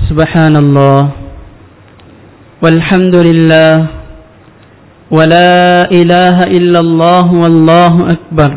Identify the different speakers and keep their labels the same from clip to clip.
Speaker 1: Subhanallah walhamdulillah wa la ilaha illallah wallahu akbar.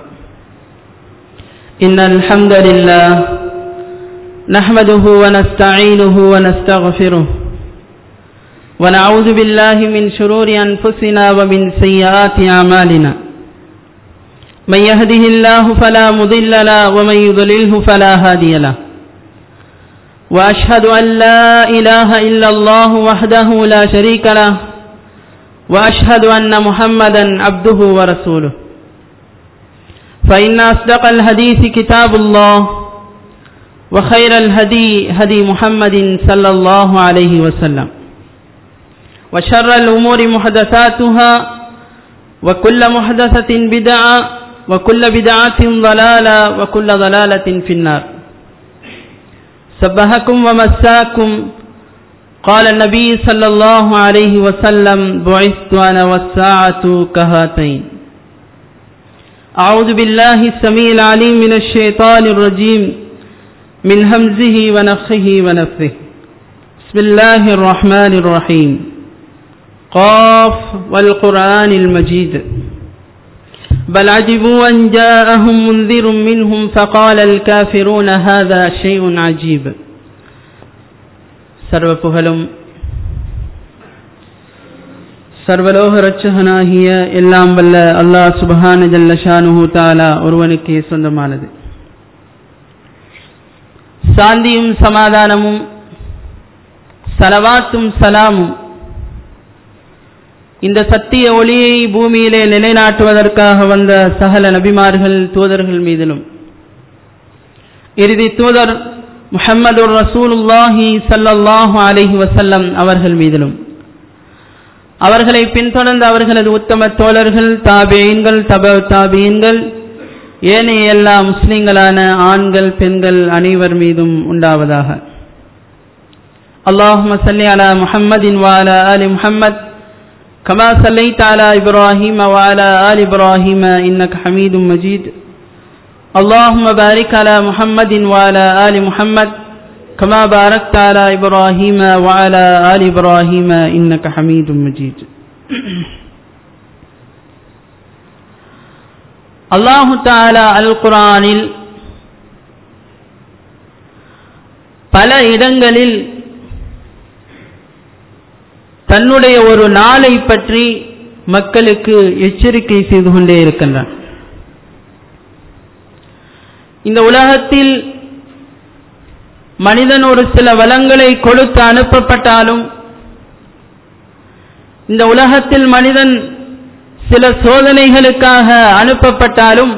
Speaker 1: Innal hamdalillah nahmaduhu wa nasta'inuhu wa nastaghfiruh wa na'udzu billahi min shururi anfusina wa min sayyiati a'malina. Man yahdihillahu fala mudilla lahu wa man yudlilhu fala hadiya lahu. وأشهد أن لا إله إلا الله وحده لا شريك له وأشهد أن محمدا عبده ورسوله. فإن أصدق الحديث كتاب الله وخير الهدي هدي محمد صلى الله عليه وسلم وشر الأمور محدثاتها وكل محدثة بدعة وكل بدعة ضلالة وكل ضلالة في النار. سبحكم ومساكم. قال النبي صلى الله عليه وسلم بعثت أنا والساعة كهاتين. أعوذ بالله السميع العليم من الشيطان الرجيم من همزه ونفخه ونفثه. بسم الله الرحمن الرحيم. قاف والقرآن المجيد. بل عجبوا أن جاءهم منذر منهم فقال الكافرون هذا شيء عجيب. சர்வ புகழும் சர்வலோக ரட்சகனாகிய எல்லாம் வல்ல அல்லாஹ் சுப்ஹான ஜல்ல ஷானுஹு தஆலா ஒருவனுக்கே சொந்தமானது. சாந்தியும் சமாதானமும் ஸலவாத்தும் சலாமும் இந்த சத்திய ஒளியை பூமியிலே நிலைநாட்டுவதற்காக வந்த சகல நபிமார்கள் தூதர்கள் மீதிலும் இறுதி தூதர் முஹம்மது ரசூலுல்லாஹி ஸல்லல்லாஹு அலைஹி வஸல்லம் அவர்கள் மீதிலும் அவர்களை பின்தொடர்ந்த அவர்களது உத்தம தோழர்கள் தாபிஈன்கள் தாபிஈன்கள் ஏனைய எல்லா முஸ்லிம்களான ஆண்கள் பெண்கள் அனைவர் மீதும் உண்டாவதாக. அல்லாஹும்ம ஸல்லி அலா முஹம்மதின் வ அலா ஆலி முஹம்மத் كما صليت على إبراهيم وعلى آل إبراهيم إنك حميد مجيد. اللهم بارك على محمد وعلى آل محمد كما باركت على إبراهيم وعلى آل إبراهيم إنك حميد مجيد. الله تعالى القرآن பல இடங்களில் தன்னுடைய ஒரு நாளை பற்றி மக்களுக்கு எச்சரிக்கை செய்து கொண்டே இருக்கின்றான். இந்த உலகத்தில் மனிதன் ஒரு சில வளங்களை கொடுத்து அனுப்பப்பட்டாலும், இந்த உலகத்தில் மனிதன் சில சோதனைகளுக்காக அனுப்பப்பட்டாலும்,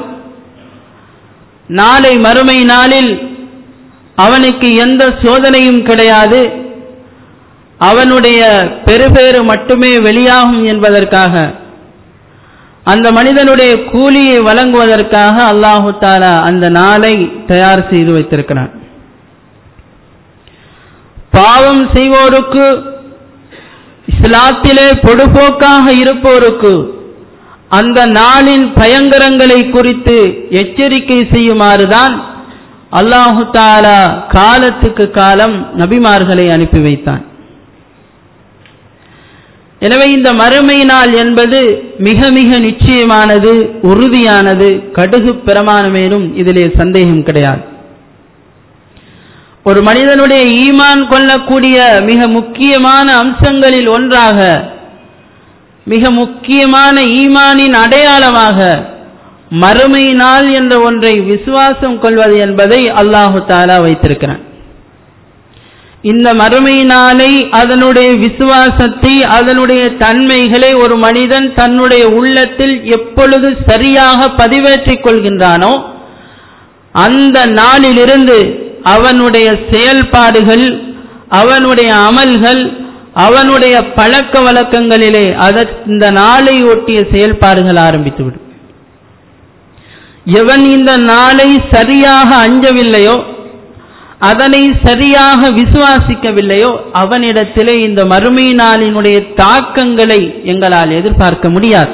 Speaker 1: நாளை மறுமை நாளில் அவனுக்கு எந்த சோதனையும் கிடையாது, அவனுடைய பெருபேறு மட்டுமே வெளியாகும் என்பதற்காக, அந்த மனிதனுடைய கூலியை வழங்குவதற்காக அல்லாஹு தஆலா அந்த நாளை தயார் செய்து வைத்திருக்கிறான். பாவம் செய்வோருக்கு, இஸ்லாத்திலே பொடுபோக்காக இருப்போருக்கு அந்த நாளின் பயங்கரங்களை குறித்து எச்சரிக்கை செய்யுமாறுதான் அல்லாஹு தஆலா காலத்துக்கு காலம் நபிமார்களை அனுப்பி வைத்தான். எனவே இந்த மறுமை நாள் என்பது மிக மிக நிச்சயமானது, உறுதியானது, கடுகு பிரமாணமேனும் இதிலே சந்தேகம் கிடையாது. ஒரு மனிதனுடைய ஈமான் கொள்ளக்கூடிய மிக முக்கியமான அம்சங்களில் ஒன்றாக, மிக முக்கியமான ஈமானின் அடையாளமாக மறுமை நாள் என்ற ஒன்றை விசுவாசம் கொள்வது என்பதை அல்லாஹு தஆலா வைத்திருக்கிறான். இந்த மறுமை நாளை, அதனுடைய விசுவாசத்தை, அதனுடைய தன்மைகளை ஒரு மனிதன் தன்னுடைய உள்ளத்தில் எப்பொழுது சரியாக பதிவேற்றிக் கொள்கின்றானோ அந்த நாளிலிருந்து அவனுடைய செயல்பாடுகள், அவனுடைய அமல்கள், அவனுடைய பழக்க வழக்கங்களிலே இந்த நாளை ஒட்டிய செயல்பாடுகள் ஆரம்பித்துவிடும். எவன் இந்த நாளை சரியாக அஞ்சவில்லையோ, அதனை சரியாக விசுவாசிக்கவில்லையோ, அவனிடத்திலே இந்த மறுமை நாளினுடைய தாக்கங்களை எங்களால் எதிர்பார்க்க முடியாது.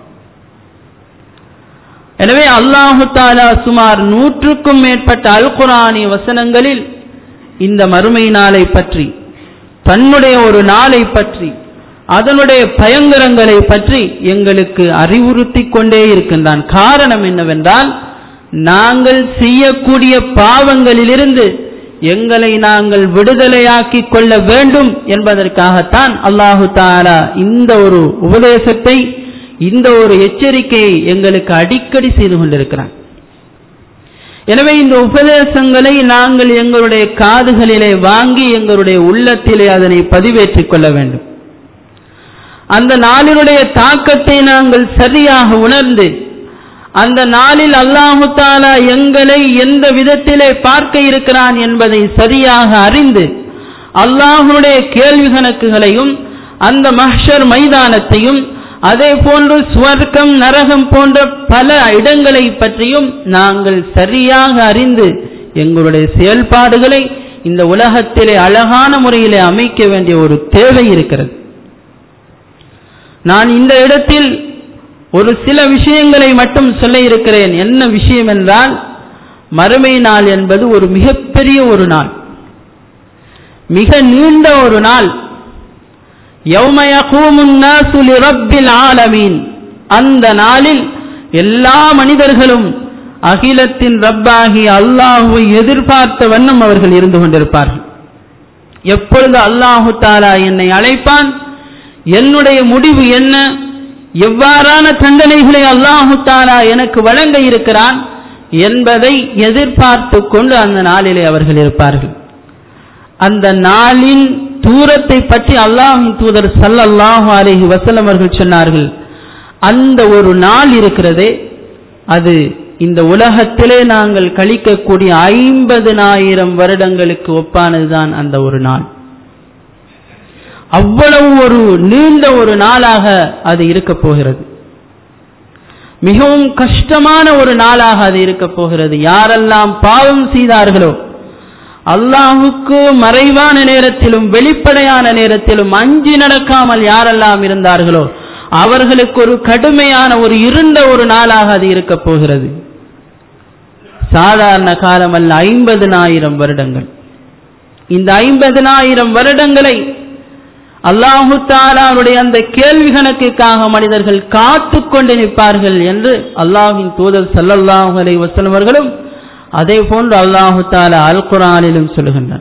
Speaker 1: எனவே அல்லாஹு தஆலா சுமார் 100க்கும் மேற்பட்ட அல் குர்ஆனிய வசனங்களில் இந்த மறுமை நாளை பற்றி தன்னுடைய ஒரு நாளை பற்றி, அதனுடைய பயங்கரங்களை பற்றி எங்களுக்கு அறிவுறுத்தி கொண்டே இருக்கின்றான். காரணம் என்னவென்றால், நாங்கள் செய்யக்கூடிய பாவங்களிலிருந்து எங்களை நாங்கள் விடுதலையாக்கி கொள்ள வேண்டும் என்பதற்காகத்தான் அல்லாஹு தஆலா இந்த ஒரு உபதேசத்தை, இந்த ஒரு எச்சரிக்கையை எங்களுக்கு அடிக்கடி செய்து கொண்டிருக்கிறான். எனவே இந்த உபதேசங்களை நாங்கள் எங்களுடைய காதுகளிலே வாங்கி எங்களுடைய உள்ளத்திலே அதனை பதிவேற்றிக் கொள்ள வேண்டும். அந்த நாளினுடைய தாக்கத்தை நாங்கள் சரியாக உணர்ந்து, அந்த நாளில் அல்லாஹு தஆலா எங்களை எந்த விதத்திலே பார்க்க இருக்கிறான் என்பதை சரியாக அறிந்து, அல்லாஹ்வுடைய கேள்வி கணக்குகளையும் அந்த மஹ்ஷர் மைதானத்தையும் அதே போன்று சுவர்க்கம் நரகம் போன்ற பல இடங்களை பற்றியும் நாங்கள் சரியாக அறிந்து எங்களுடைய செயல்பாடுகளை இந்த உலகத்திலே அழகான முறையிலே அமைக்க வேண்டிய ஒரு தேவை இருக்கிறது. நான் இந்த இடத்தில் ஒரு சில விஷயங்களை மட்டும் சொல்ல இருக்கிறேன். என்ன விஷயம் என்றால், மறுமை நாள் என்பது ஒரு மிகப்பெரிய ஒரு நாள், மிக நீண்ட ஒரு நாள். யௌம யகூமுன் நாஸு லிரப்பில் ஆலமீன். அந்த நாளில் எல்லா மனிதர்களும் அகிலத்தின் ரப்பாகி அல்லாஹுவை எதிர்பார்த்த வண்ணம் அவர்கள் இருந்து கொண்டிருப்பார்கள். எப்பொழுது அல்லாஹு தஆலா என்னை அழைப்பான், என்னுடைய முடிவு என்ன, எவ்வாறான தண்டனைகளை அல்லாஹு தஆலா எனக்கு வழங்க இருக்கிறான் என்பதை எதிர்பார்த்து கொண்டு அந்த நாளிலே அவர்கள் இருப்பார்கள். அந்த நாளின் தூரத்தை பற்றி அல்லாஹ்வின் தூதர் ஸல்லல்லாஹு அலைஹி வஸல்லம் அவர்கள் சொன்னார்கள், அந்த ஒரு நாள் இருக்கிறதே, அது இந்த உலகத்திலே நாங்கள் கழிக்கக்கூடிய 50,000 வருடங்களுக்கு ஒப்பானதுதான் அந்த ஒரு நாள். அவ்வளவு ஒரு நீண்ட ஒரு நாளாக அது இருக்க போகிறது. மிகவும் கஷ்டமான ஒரு நாளாக அது இருக்க போகிறது. யாரெல்லாம் பாவம் செய்தார்களோ, அல்லாஹுக்கு மறைவான நேரத்திலும் வெளிப்படையான நேரத்திலும் அஞ்சி நடக்காமல் யாரெல்லாம் இருந்தார்களோ அவர்களுக்கு ஒரு கடுமையான ஒரு இருண்ட ஒரு நாளாக அது இருக்க போகிறது. சாதாரண காலம் அல்ல, 50,000 வருடங்கள். இந்த 50,000 வருடங்களை அல்லாஹு தஆலாவுடைய அந்த கேள்வி கணக்குக்காக மனிதர்கள் காத்து கொண்டு நிற்பார்கள் என்று அல்லாஹ்வின் தூதர் ஸல்லல்லாஹு அலைஹி வஸல்லம் அவர்களும் அதே போன்று அல்லாஹு தஆலா அல் குர்ஆனிலும் சொல்லுகின்றார்.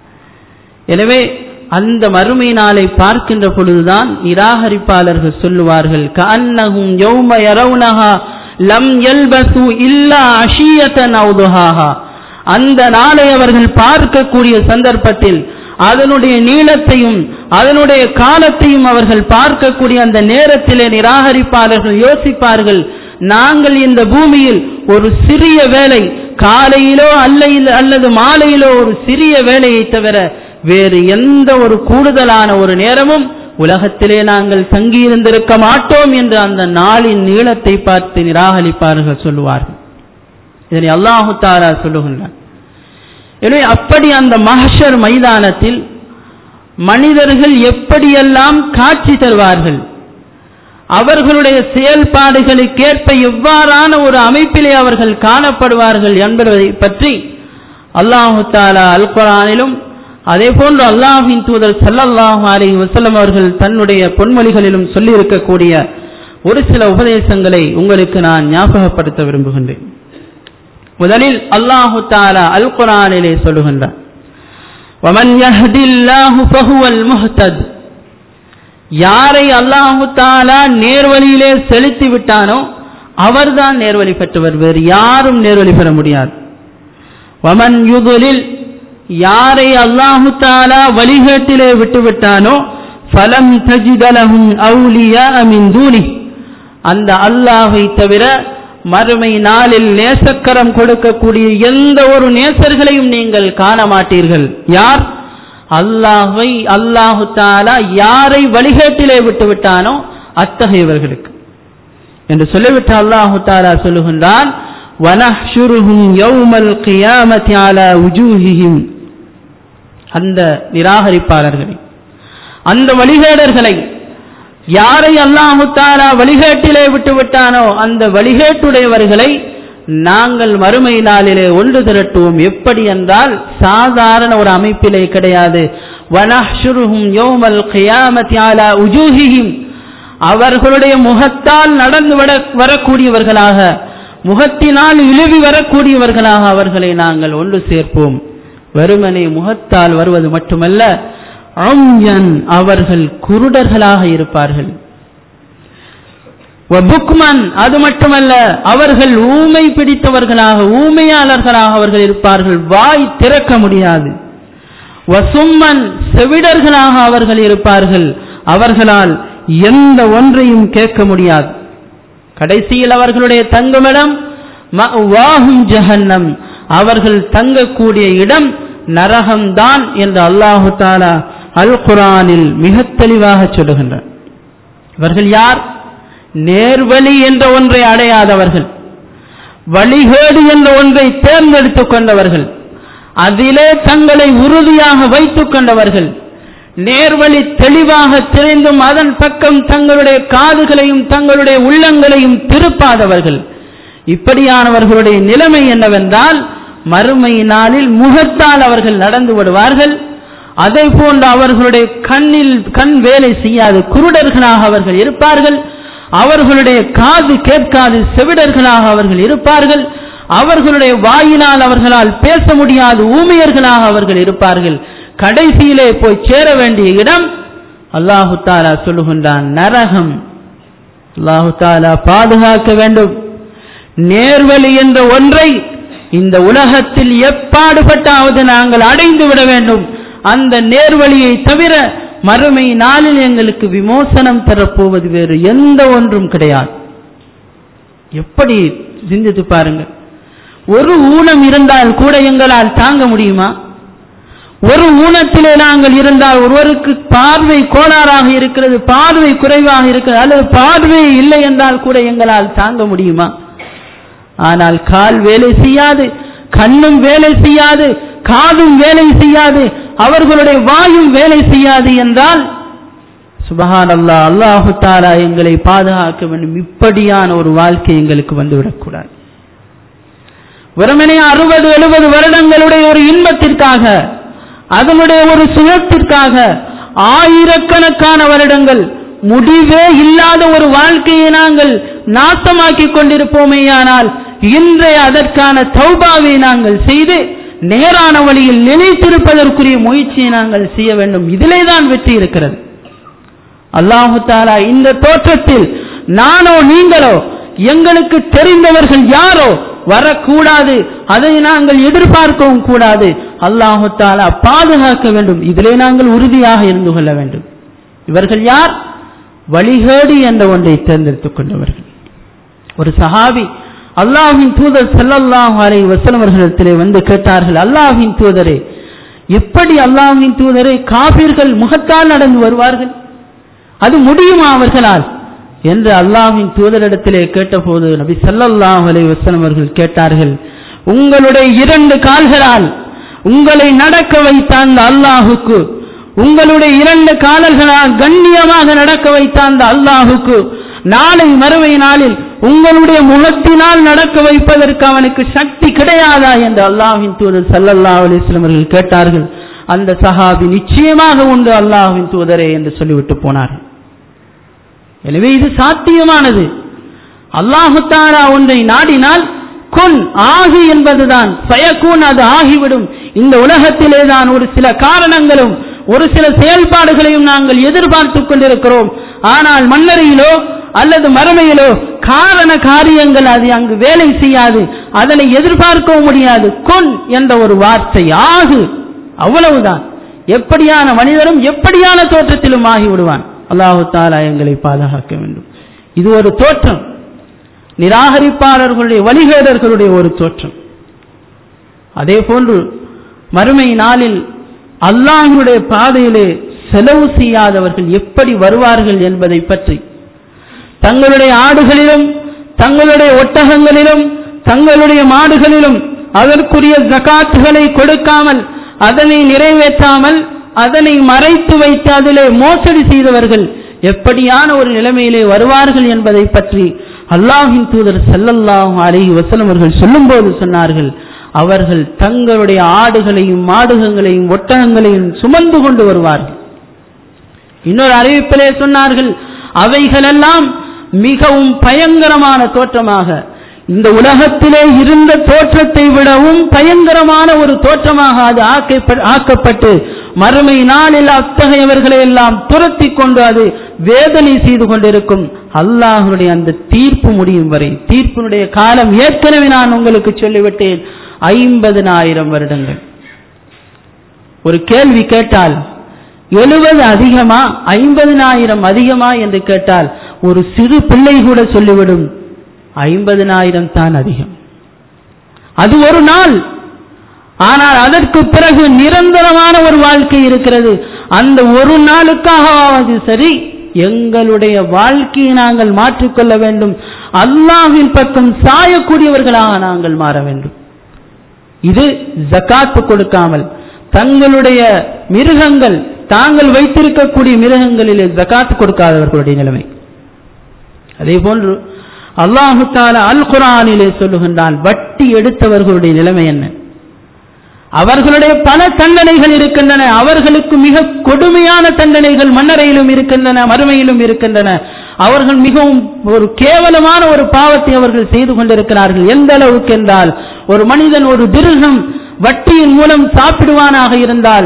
Speaker 1: எனவே அந்த மறுமை நாளை பார்க்கின்ற பொழுதுதான் நிராகரிப்பாளர்கள் சொல்லுவார்கள், கஅன்னஹும் யௌம யரவுனஹா லம் யல்பசு இல்லா அஷியத்தன் அவ் துஹாஹா. அந்த நாளை அவர்கள் பார்க்கக்கூடிய சந்தர்ப்பத்தில் அதனுடைய நீளத்தையும் அதனுடைய காலத்தையும் அவர்கள் பார்க்கக்கூடிய அந்த நேரத்திலே நிராகரிப்பாளர்கள் யோசிப்பார்கள், நாங்கள் இந்த பூமியில் ஒரு சிறிய வேலை, காலையிலோ அல்லது மாலையிலோ ஒரு சிறிய வேலையை தவிர வேறு எந்த ஒரு கூடுதலான ஒரு நேரமும் உலகத்திலே நாங்கள் தங்கியிருந்திருக்க மாட்டோம் என்று அந்த நாளின் நீளத்தை பார்த்து நிராகரிப்பார்கள் சொல்லுவார்கள். இதனை அல்லாஹு தஆலா சொல்லுகின்றார். எனவே அப்படி அந்த மஹ்ஷர் மைதானத்தில் மனிதர்கள் எப்படியெல்லாம் காட்சி தருவார்கள், அவர்களுடைய செயல்பாடுகளுக்கேற்ப எவ்வாறான ஒரு அமைப்பிலே அவர்கள் காணப்படுவார்கள் என்பதை பற்றி அல்லாஹு தஆலா அல் குர்ஆனிலும் அதே போன்று அல்லாஹ்வின் தூதர் ஸல்லல்லாஹு அலைஹி வஸல்லம் அவர்கள் தன்னுடைய பொன்மொழிகளிலும் சொல்லி இருக்கக்கூடிய ஒரு சில உபதேசங்களை உங்களுக்கு நான் ஞாபகப்படுத்த விரும்புகின்றேன். முதலில் அல்லாஹு தஆலா அல் குர்ஆனிலே சொல்லுகின்றார், வமன் யஹ்தில்லாஹு ஃபஹுவல் முஹ்தத். யாரை அல்லாஹு தஆலா நேர்வழியிலே செலுத்தி விட்டானோ அவர்தான் நேர்வழி பெற்றவர், வேறு யாரும் நேர்வழி பெற முடியாது. வமன் யுதுலில். யாரை அல்லாஹு தஆலா வழிகேட்டிலே விட்டுவிட்டானோ ஃபலம் தஜித லஹும் அவுலியா மின் தூனி. அந்த அல்லாஹை தவிர மறுமை நாளில் நேசக்கரம் கொடுக்கக்கூடிய எந்த ஒரு நேசர்களையும் நீங்கள் காண மாட்டீர்கள். யார்? அல்லாஹை அல்லாஹு தஆலா யாரை வழிகேட்டிலே விட்டுவிட்டானோ அத்தகையவர்களுக்கு என்று சொல்லிவிட்டு அல்லாஹு தஆலா சொல்லுகின்றான், வனஹ்ஷுருஹும் யௌமல் கியாமத்தி அலா வுஜூஹிஹிம். அந்த நிராகரிப்பாளர்களை, அந்த வழிகேடர்களை, யாரை அல்லாஹு தஆலா வழிகேட்டிலே விட்டுவிட்டானோ அந்த வழிகேட்டுடையவர்களை நாங்கள் மறுமை நாளிலே ஒன்று திரட்டுவோம். எப்படி என்றால் சாதாரண ஒரு அமைப்பிலே கிடையாது. வனஹ்ஷுருஹும் யௌமல் கியாமத்தி அலா உஜூஹிஹிம், அவர்களுடைய முகத்தால் நடந்து வரக்கூடியவர்களாக, முகத்தினால் இழுவி வரக்கூடியவர்களாக அவர்களை நாங்கள் ஒன்று சேர்ப்போம். வெறுமனே முகத்தால் வருவது மட்டுமல்ல, அம்யன், அவர்கள் குருடர்களாக இருப்பார்கள். வபுக்மன், அது மட்டுமல்ல, அவர்கள் ஊமை பிடித்தவர்களாக, ஊமையாளர்களாக அவர்கள் இருப்பார்கள், வாய் திறக்க முடியாது. வசும்மன், செவிடர்களாக அவர்கள் இருப்பார்கள், அவர்களால் எந்த ஒன்றையும் கேட்க முடியாது. கடைசியில் அவர்களுடைய தங்குமிடம் மஅவாஹும் ஜஹன்னம், அவர்கள் தங்கக்கூடிய இடம் நரகம்தான் என்று அல்லாஹு தஆலா அல் குர்ஆனில் மிக தெளிவாக சொல்லுகின்றார். இவர்கள் யார்? நேர்வழி என்ற ஒன்றை அடையாதவர்கள், வழிகேடு என்ற ஒன்றை தேர்ந்தெடுத்துக் கொண்டவர்கள், அதிலே தங்களை உறுதியாக வைத்துக் கொண்டவர்கள், நேர்வழி தெளிவாக தெரிந்தும் அதன் பக்கம் தங்களுடைய காதுகளையும் தங்களுடைய உள்ளங்களையும் திருப்பாதவர்கள். இப்படியானவர்களுடைய நிலைமை என்னவென்றால், மறுமை நாளில் முகத்தால் அவர்கள் நடந்து விடுவார்கள். அதை போன்று அவர்களுடைய கண் வேலை செய்யாது, குருடர்களாக அவர்கள் இருப்பார்கள். அவர்களுடைய காது கேட்காது, செவிடர்களாக அவர்கள் இருப்பார்கள். அவர்களுடைய வாயினால் அவர்களால் பேச முடியாது, ஊமையர்களாக அவர்கள் இருப்பார்கள். கடைசியிலே போய் சேர வேண்டிய இடம் அல்லாஹு தஆலா சொல்லுகின்றான், நரகம். அல்லாஹு தஆலா பாதுகாக்க வேண்டும். நேர்வழி என்ற ஒன்றை இந்த உலகத்தில் எப்பாடுபட்டாவது நாங்கள் அடைந்து விட வேண்டும். அந்த நேர்வழியை தவிர மறுமை நாளில் எங்களுக்கு விமோசனம் தரப்போவது வேறு எந்த ஒன்றும் கிடையாது. எப்படி சிந்தித்து பாருங்க. ஒரு ஊனம் இருந்தால் கூட எங்களால் தாங்க முடியுமா? ஒரு ஊனத்திலே நாங்கள் இருந்தால், ஒருவருக்கு பார்வை கோளாறாக இருக்கிறது, பார்வை குறைவாக இருக்கிறது, அல்லது பார்வை இல்லை என்றால் கூட எங்களால் தாங்க முடியுமா? ஆனால் கால் வேலை செய்யாது, கண்ணும் வேலை செய்யாது, காதும் வேலை செய்யாது, அவர்களுடைய வாயும் வேலை செய்யாது என்றால் சுப்ஹானல்லாஹ், அல்லாஹு தஆலா எங்களை பாதுகாக்க வேண்டும். இப்படியான ஒரு வாழ்க்கை எங்களுக்கு வந்துவிடக்கூடாது. வெறுமனே 60-70 வருடங்களுடைய ஒரு இன்பத்திற்காக, அதனுடைய ஒரு சுயத்திற்காக ஆயிரக்கணக்கான வருடங்கள் முடிவே இல்லாத ஒரு வாழ்க்கையை நாங்கள் நாசமாக்கிக் கொண்டிருப்போமேயானால், இன்றைய அதற்கான தௌபாவை நாங்கள் செய்து நேரான வழியில் நிலைத்திருப்பதற்குரிய முயற்சியை நாங்கள் செய்ய வேண்டும். இதிலே தான் வெற்றி இருக்கிறது. அல்லாஹு தஆலா இந்த தோற்றத்தில் நானோ நீங்களோ, எங்களுக்கு தெரிந்தவர்கள் யாரோ வரக்கூடாது, அதை நாங்கள் எதிர்பார்க்கவும் கூடாது. அல்லாஹு தஆலா பாதுகாக்க வேண்டும். இதிலே நாங்கள் உறுதியாக இருந்து கொள்ள வேண்டும். இவர்கள் யார்? வழிகேடு என்ற ஒன்றை தேர்ந்தெடுத்துக் கொண்டவர்கள். ஒரு சஹாபி அல்லாஹ்வின் தூதர் ஸல்லல்லாஹு அலைஹி வஸல்லம் அவர்களிடத்திலே வந்து கேட்டார்கள், அல்லாஹ்வின் தூதரே, எப்படி அல்லாஹ்வின் தூதரே காபிர்கள் முகத்தால் நடந்து வருவார்கள்? அது முடியுமா அவர்களால் என்று அல்லாஹ்வின் தூதரிடத்திலே கேட்டபோது நபி ஸல்லல்லாஹு அலைஹி வஸல்லம் அவர்கள் கேட்டார்கள், உங்களுடைய 2 கால்களால் உங்களை நடக்க வைத்த அந்த அல்லாஹுக்கு, உங்களுடைய 2 கால்களால் கண்ணியமாக நடக்க வைத்த அந்த அல்லாஹுக்கு நாளை மறுமை நாளில் உங்களுடைய முகத்தினால் நடக்க வைப்பதற்கு அவனுக்கு சக்தி கிடையாதா என்று அல்லாஹ்வின் தூதர் ஸல்லல்லாஹு அலைஹி வஸல்லம் அவர்கள் கேட்டார்கள். அந்த சஹாபி நிச்சயமாக உண்டு அல்லாஹ்வின் தூதரே என்று சொல்லிவிட்டு போனார்கள். எனவே இது சாத்தியமானது. அல்லாஹு தஆலா ஒன்றை நாடினால் குன், ஆகு என்பதுதான், ஃபயகுன், அது ஆகிவிடும். இந்த உலகத்திலே தான் ஒரு சில காரணங்களும் ஒரு சில செயல்பாடுகளையும் நாங்கள் எதிர்பார்த்துக் கொண்டிருக்கிறோம். ஆனால் மன்னரையிலோ அல்லது மறுமையிலோ காரண காரியங்கள் அது அங்கு வேலை செய்யாது, அதனை எதிர்பார்க்கவும் முடியாது. குன் என்ற ஒரு வார்த்தை, ஆகு, அவ்வளவுதான். எப்படியான மனிதரும் எப்படியான தோற்றத்திலும் ஆகிவிடுவான். அல்லாஹு தஆலா எங்களை பாதுகாக்க வேண்டும். இது ஒரு தோற்றம், நிராகரிப்பாளர்களுடைய வழிகேடர்களுடைய ஒரு தோற்றம். அதே போன்று மறுமை நாளில் அல்லாஹ்வுடைய பாதையிலே செலவு செய்யாதவர்கள் எப்படி வருவார்கள் என்பதை பற்றி, தங்களுடைய ஆடுகளிலும் தங்களுடைய ஒட்டகங்களிலும் தங்களுடைய மாடுகளிலும் அதற்குரிய ஜகாத்துகளை கொடுக்காமல், அதனை நிறைவேற்றாமல், அதனை மறைத்து வைத்து அதிலே மோசடி செய்தவர்கள் எப்படியான ஒரு நிலைமையிலே வருவார்கள் என்பதை பற்றி அல்லாஹ்வின் தூதர் ஸல்லல்லாஹு அலைஹி வஸல்லம் அவர்கள் சொல்லும்போது சொன்னார்கள், அவர்கள் தங்களுடைய ஆடுகளையும் மாடுகளையும் ஒட்டகங்களையும் சுமந்து கொண்டு வருவார்கள். இன்னொரு அறிவிப்பிலே சொன்னார்கள், அவைகளெல்லாம் மிகவும் பயங்கரமான தோற்றமாக, இந்த உலகத்திலே இருந்த தோற்றத்தை விடவும் பயங்கரமான ஒரு தோற்றமாக அது ஆக்கப்பட்டு மறுமை நாளில் அத்தகையவர்களை எல்லாம் துரத்தி கொண்டு அது வேதனை செய்து கொண்டிருக்கும். அல்லாஹ்வுடைய அந்த தீர்ப்பு முடியும் வரை, தீர்ப்பினுடைய காலம் ஏற்கனவே நான் உங்களுக்கு சொல்லிவிட்டேன், 50,000 வருடங்கள். ஒரு கேள்வி கேட்டால் 70 அதிகமா 50,000 அதிகமா என்று கேட்டால் ஒரு சிறு பிள்ளை கூட சொல்லிவிடும் 50,000 தான் அதிகம். அது ஒரு நாள். ஆனால் அதற்கு பிறகு நிரந்தரமான ஒரு வாழ்க்கை இருக்கிறது. அந்த ஒரு நாளுக்காகவாவது சரி எங்களுடைய வாழ்க்கையை நாங்கள் மாற்றிக்கொள்ள வேண்டும், அல்லாஹ்வின் பக்கம் சாயக்கூடியவர்களாக நாங்கள் மாற வேண்டும். இது ஜகாத்து கொடுக்காமல் தங்களுடைய மிருகங்கள், தாங்கள் வைத்திருக்கக்கூடிய மிருகங்களிலே ஜகாத்து கொடுக்காதவர்களுடைய நிலைமை. அதே போன்று அல்லாஹு தஆலா அல் குர்ஆனிலே சொல்லுகின்றான், வட்டி எடுத்தவர்களுடைய நிலைமை என்ன? அவர்களுடைய பல தண்டனைகள் இருக்கின்றன. அவர்களுக்கு மிக கொடுமையான தண்டனைகள் மன்னரையிலும் இருக்கின்றன, மறுமையிலும் இருக்கின்றன. அவர்கள் மிகவும் ஒரு கேவலமான ஒரு பாவத்தை அவர்கள் செய்து கொண்டிருக்கிறார்கள். எந்த அளவுக்கு என்றால், ஒரு மனிதன் ஒரு திர்ஹம் வட்டியின் மூலம் சாப்பிடுவானாக இருந்தால்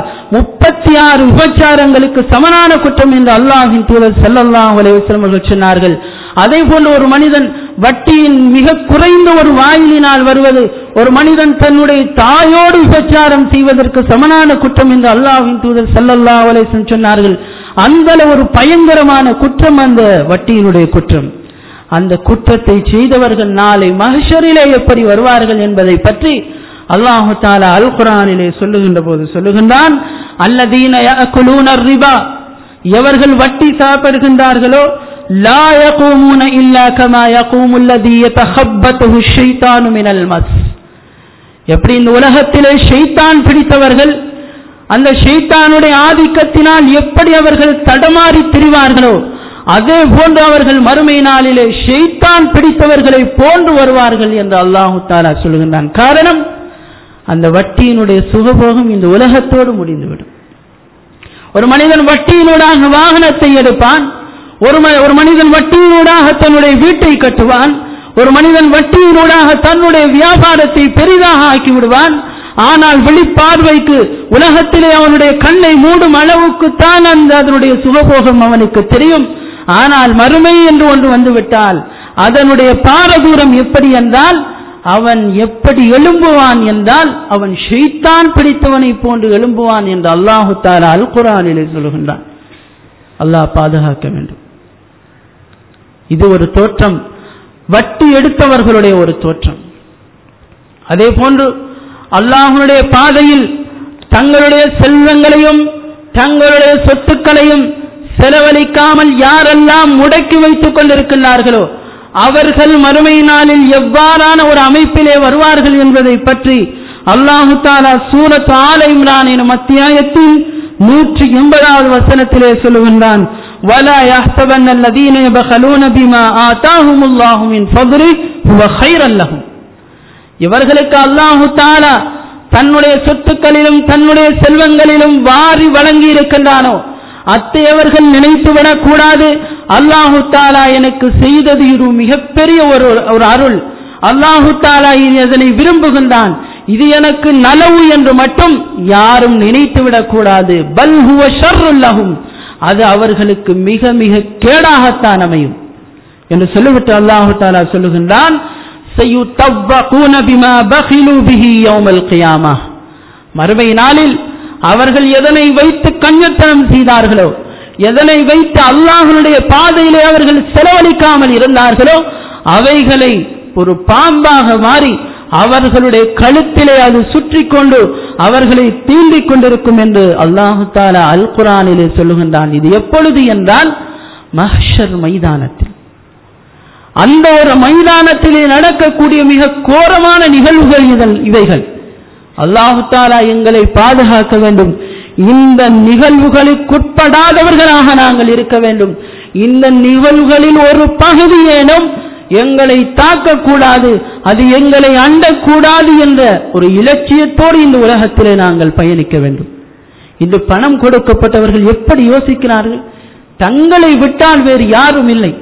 Speaker 1: 36 விபச்சாரங்களுக்கு சமனான குற்றம் என்று அல்லாஹ்வின் தூதர் ஸல்லல்லாஹு அலைஹி வஸல்லம் அவர்கள் சொன்னார்கள். அதே போன்று ஒரு மனிதன் வட்டியின் மிக குறைந்த ஒரு வாயிலினால் வருவது ஒரு மனிதன் தன்னுடைய தாயோடு விபச்சாரம் செய்வதற்கு சமனான குற்றம் என்று அல்லாஹ்வின் தூதர் ஸல்லல்லாஹு அலைஹி வஸல்லம் சொன்னார்கள். அந்த ஒரு பயங்கரமான குற்றம் அந்த வட்டியினுடைய குற்றம். அந்த குற்றத்தை செய்தவர்கள் நாளை மஹ்ஷரிலே எப்படி வருவார்கள் என்பதை பற்றி அல்லாஹு தஆலா அல் குர்ஆனிலே சொல்லுகின்ற போது சொல்லுகின்றான், அல்லதீன யஅகுலூன ரிபா, எவர்கள் வட்டி சாப்பிடுகின்றார்களோ, லா யகூமுன இல்லா கமா யகூமுல் லதீ யதஹப்பத்துஹு ஷைத்தானு மினல் மஸ். எப்படி இந்த உலகத்திலே ஷைத்தான் பிடித்தவர்கள் அந்த ஷைத்தானுடைய ஆதிக்கத்தினால் எப்படி அவர்கள் தடமாறி திரிவார்களோ, அதே போன்று அவர்கள் மறுமை நாளிலே ஷைத்தான் பிடித்தவர்களை போன்று வருவார்கள் என்று அல்லாஹு தஆலா சொல்லுகின்றான். காரணம், அந்த வட்டியினுடைய சுகபோகம் இந்த உலகத்தோடு முடிந்துவிடும். ஒரு மனிதன் வட்டியினூடாக வாகனத்தை எடுப்பான், ஒரு மனிதன் வட்டியினூடாக தன்னுடைய வீட்டை கட்டுவான், ஒரு மனிதன் வட்டியினூடாக தன்னுடைய வியாபாரத்தை பெரிதாக ஆக்கி விடுவான். ஆனால் வெளிப்பார்வைக்கு உலகத்திலே அவனுடைய கண்ணை மூடும் அளவுக்கு தான் அதனுடைய சுகபோகம் அவனுக்கு தெரியும். ஆனால் மறுமை என்று ஒன்று வந்துவிட்டால் அதனுடைய பாரதூரம் எப்படி என்றால், அவன் எப்படி எழும்புவான் என்றால் அவன் ஷைத்தான் பிடித்தவனை போன்று எழும்புவான் என்று அல்லாஹு தஆலா அல் குர்ஆனிலே சொல்லுகின்றான். அல்லாஹ் பாதுகாக்க வேண்டும். இது ஒரு தோற்றம், வட்டி எடுத்தவர்களுடைய ஒரு தோற்றம். அதே போன்று அல்லாஹ்வுடைய பாதையில் தங்களுடைய செல்வங்களையும் தங்களுடைய சொத்துக்களையும் செலவழிக்காமல் யாரெல்லாம் முடக்கி வைத்துக் கொண்டிருக்கிறார்களோ அவர்கள் மறுமை நாளில் எவ்வாறான ஒரு அமைப்பிலே வருவார்கள் என்பதை பற்றி அல்லாஹு தஆலா சூரத் ஆல இம்ரான் எனும் அத்தியாயத்தின் 180வது வசனத்திலே சொல்லுகின்றான், வலா யஹ்தபன்ன அல்லதீன யபகலூன பிமா ஆதாஹுமுல்லாஹு மின் ஃபத்லிஹி ஹுவ கைரன் லஹும். இவர்களுக்கு அல்லாஹு தஆலா தன்னுடைய சொத்துக்களிலும் தன்னுடைய செல்வங்களிலும் வாரி வழங்கி இருக்கின்றானோ அத்தையவர்கள் நினைத்துவிடக் கூடாது, அல்லாஹு தஆலா எனக்கு செய்தது இது மிகப்பெரிய ஒரு அருள், அல்லாஹு தஆலா இதனை விரும்புகின்றான், இது எனக்கு நலவு என்று மட்டும் யாரும் நினைத்துவிடக் கூடாது. பல் ஹுவ ஷர்ருல் லஹும், அது அவர்களுக்கு மிக மிக கேடாகத்தான் அமையும் என்று சொல்லிவிட்டு அல்லாஹு தஆலா சொல்லுகின்றான், சயுத்தவ்வகூன பிமா பகிலு பிஹி யௌமல் கியாமஹ். மறுமை நாளில் அவர்கள் எதனை வைத்து கஞ்சத்தனம் செய்தார்களோ, எதனை வைத்து அல்லாஹ்வுடைய பாதையிலே அவர்கள் செலவழிக்காமல் இருந்தார்களோ அவைகளை ஒரு பாம்பாக மாறி அவர்களுடைய கழுத்திலே அது சுற்றி கொண்டு அவர்களை தீண்டிக் கொண்டிருக்கும் என்று அல்லாஹு தஆலா அல் குர்ஆனிலே சொல்லுகின்றான். இது எப்பொழுது என்றால் மஹ்ஷர் மைதானத்தில், அந்த ஒரு மைதானத்திலே நடக்கக்கூடிய மிக கோரமான நிகழ்வுகள் இவைகள். அல்லாஹு தஆலா எங்களை பாதுகாக்க வேண்டும். இந்த நிகழ்வுகளுக்குட்படாதவர்களாக நாங்கள் இருக்க வேண்டும். இந்த நிகழ்வுகளில் ஒரு பகுதியேனும் எங்களை தாக்கக்கூடாது, அது எங்களை அண்டக்கூடாது என்ற ஒரு இலட்சியத்தோடு இந்த உலகத்திலே நாங்கள் பயணிக்க வேண்டும். இன்று பணம் கொடுக்கப்பட்டவர்கள் எப்படி யோசிக்கிறார்கள்? தங்களை விட்டால் வேறு யாரும் இல்லை,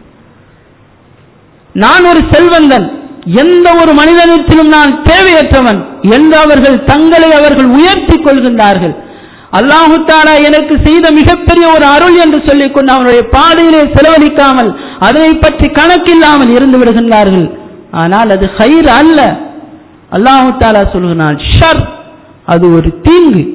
Speaker 1: நான் ஒரு செல்வந்தன், எந்த ஒரு மனிதனிடத்திலும் நான் தேவையற்றவன் என்று அவர்கள் தங்களை அவர்கள் உயர்த்தி கொள்கின்றார்கள். அல்லாஹு தஆலா எனக்கு செய்த மிகப்பெரிய ஒரு அருள் என்று சொல்லிக்கொண்டு அவனுடைய பாதையிலே செலவழிக்காமல் அதை பற்றி கணக்கில்லாமல் இருந்து விடுகின்றார்கள். ஆனால் அது ஹைர் அல்ல. அல்லாஹு தஆலா சொல்கிறான் ஷர், அது ஒரு தீங்கு.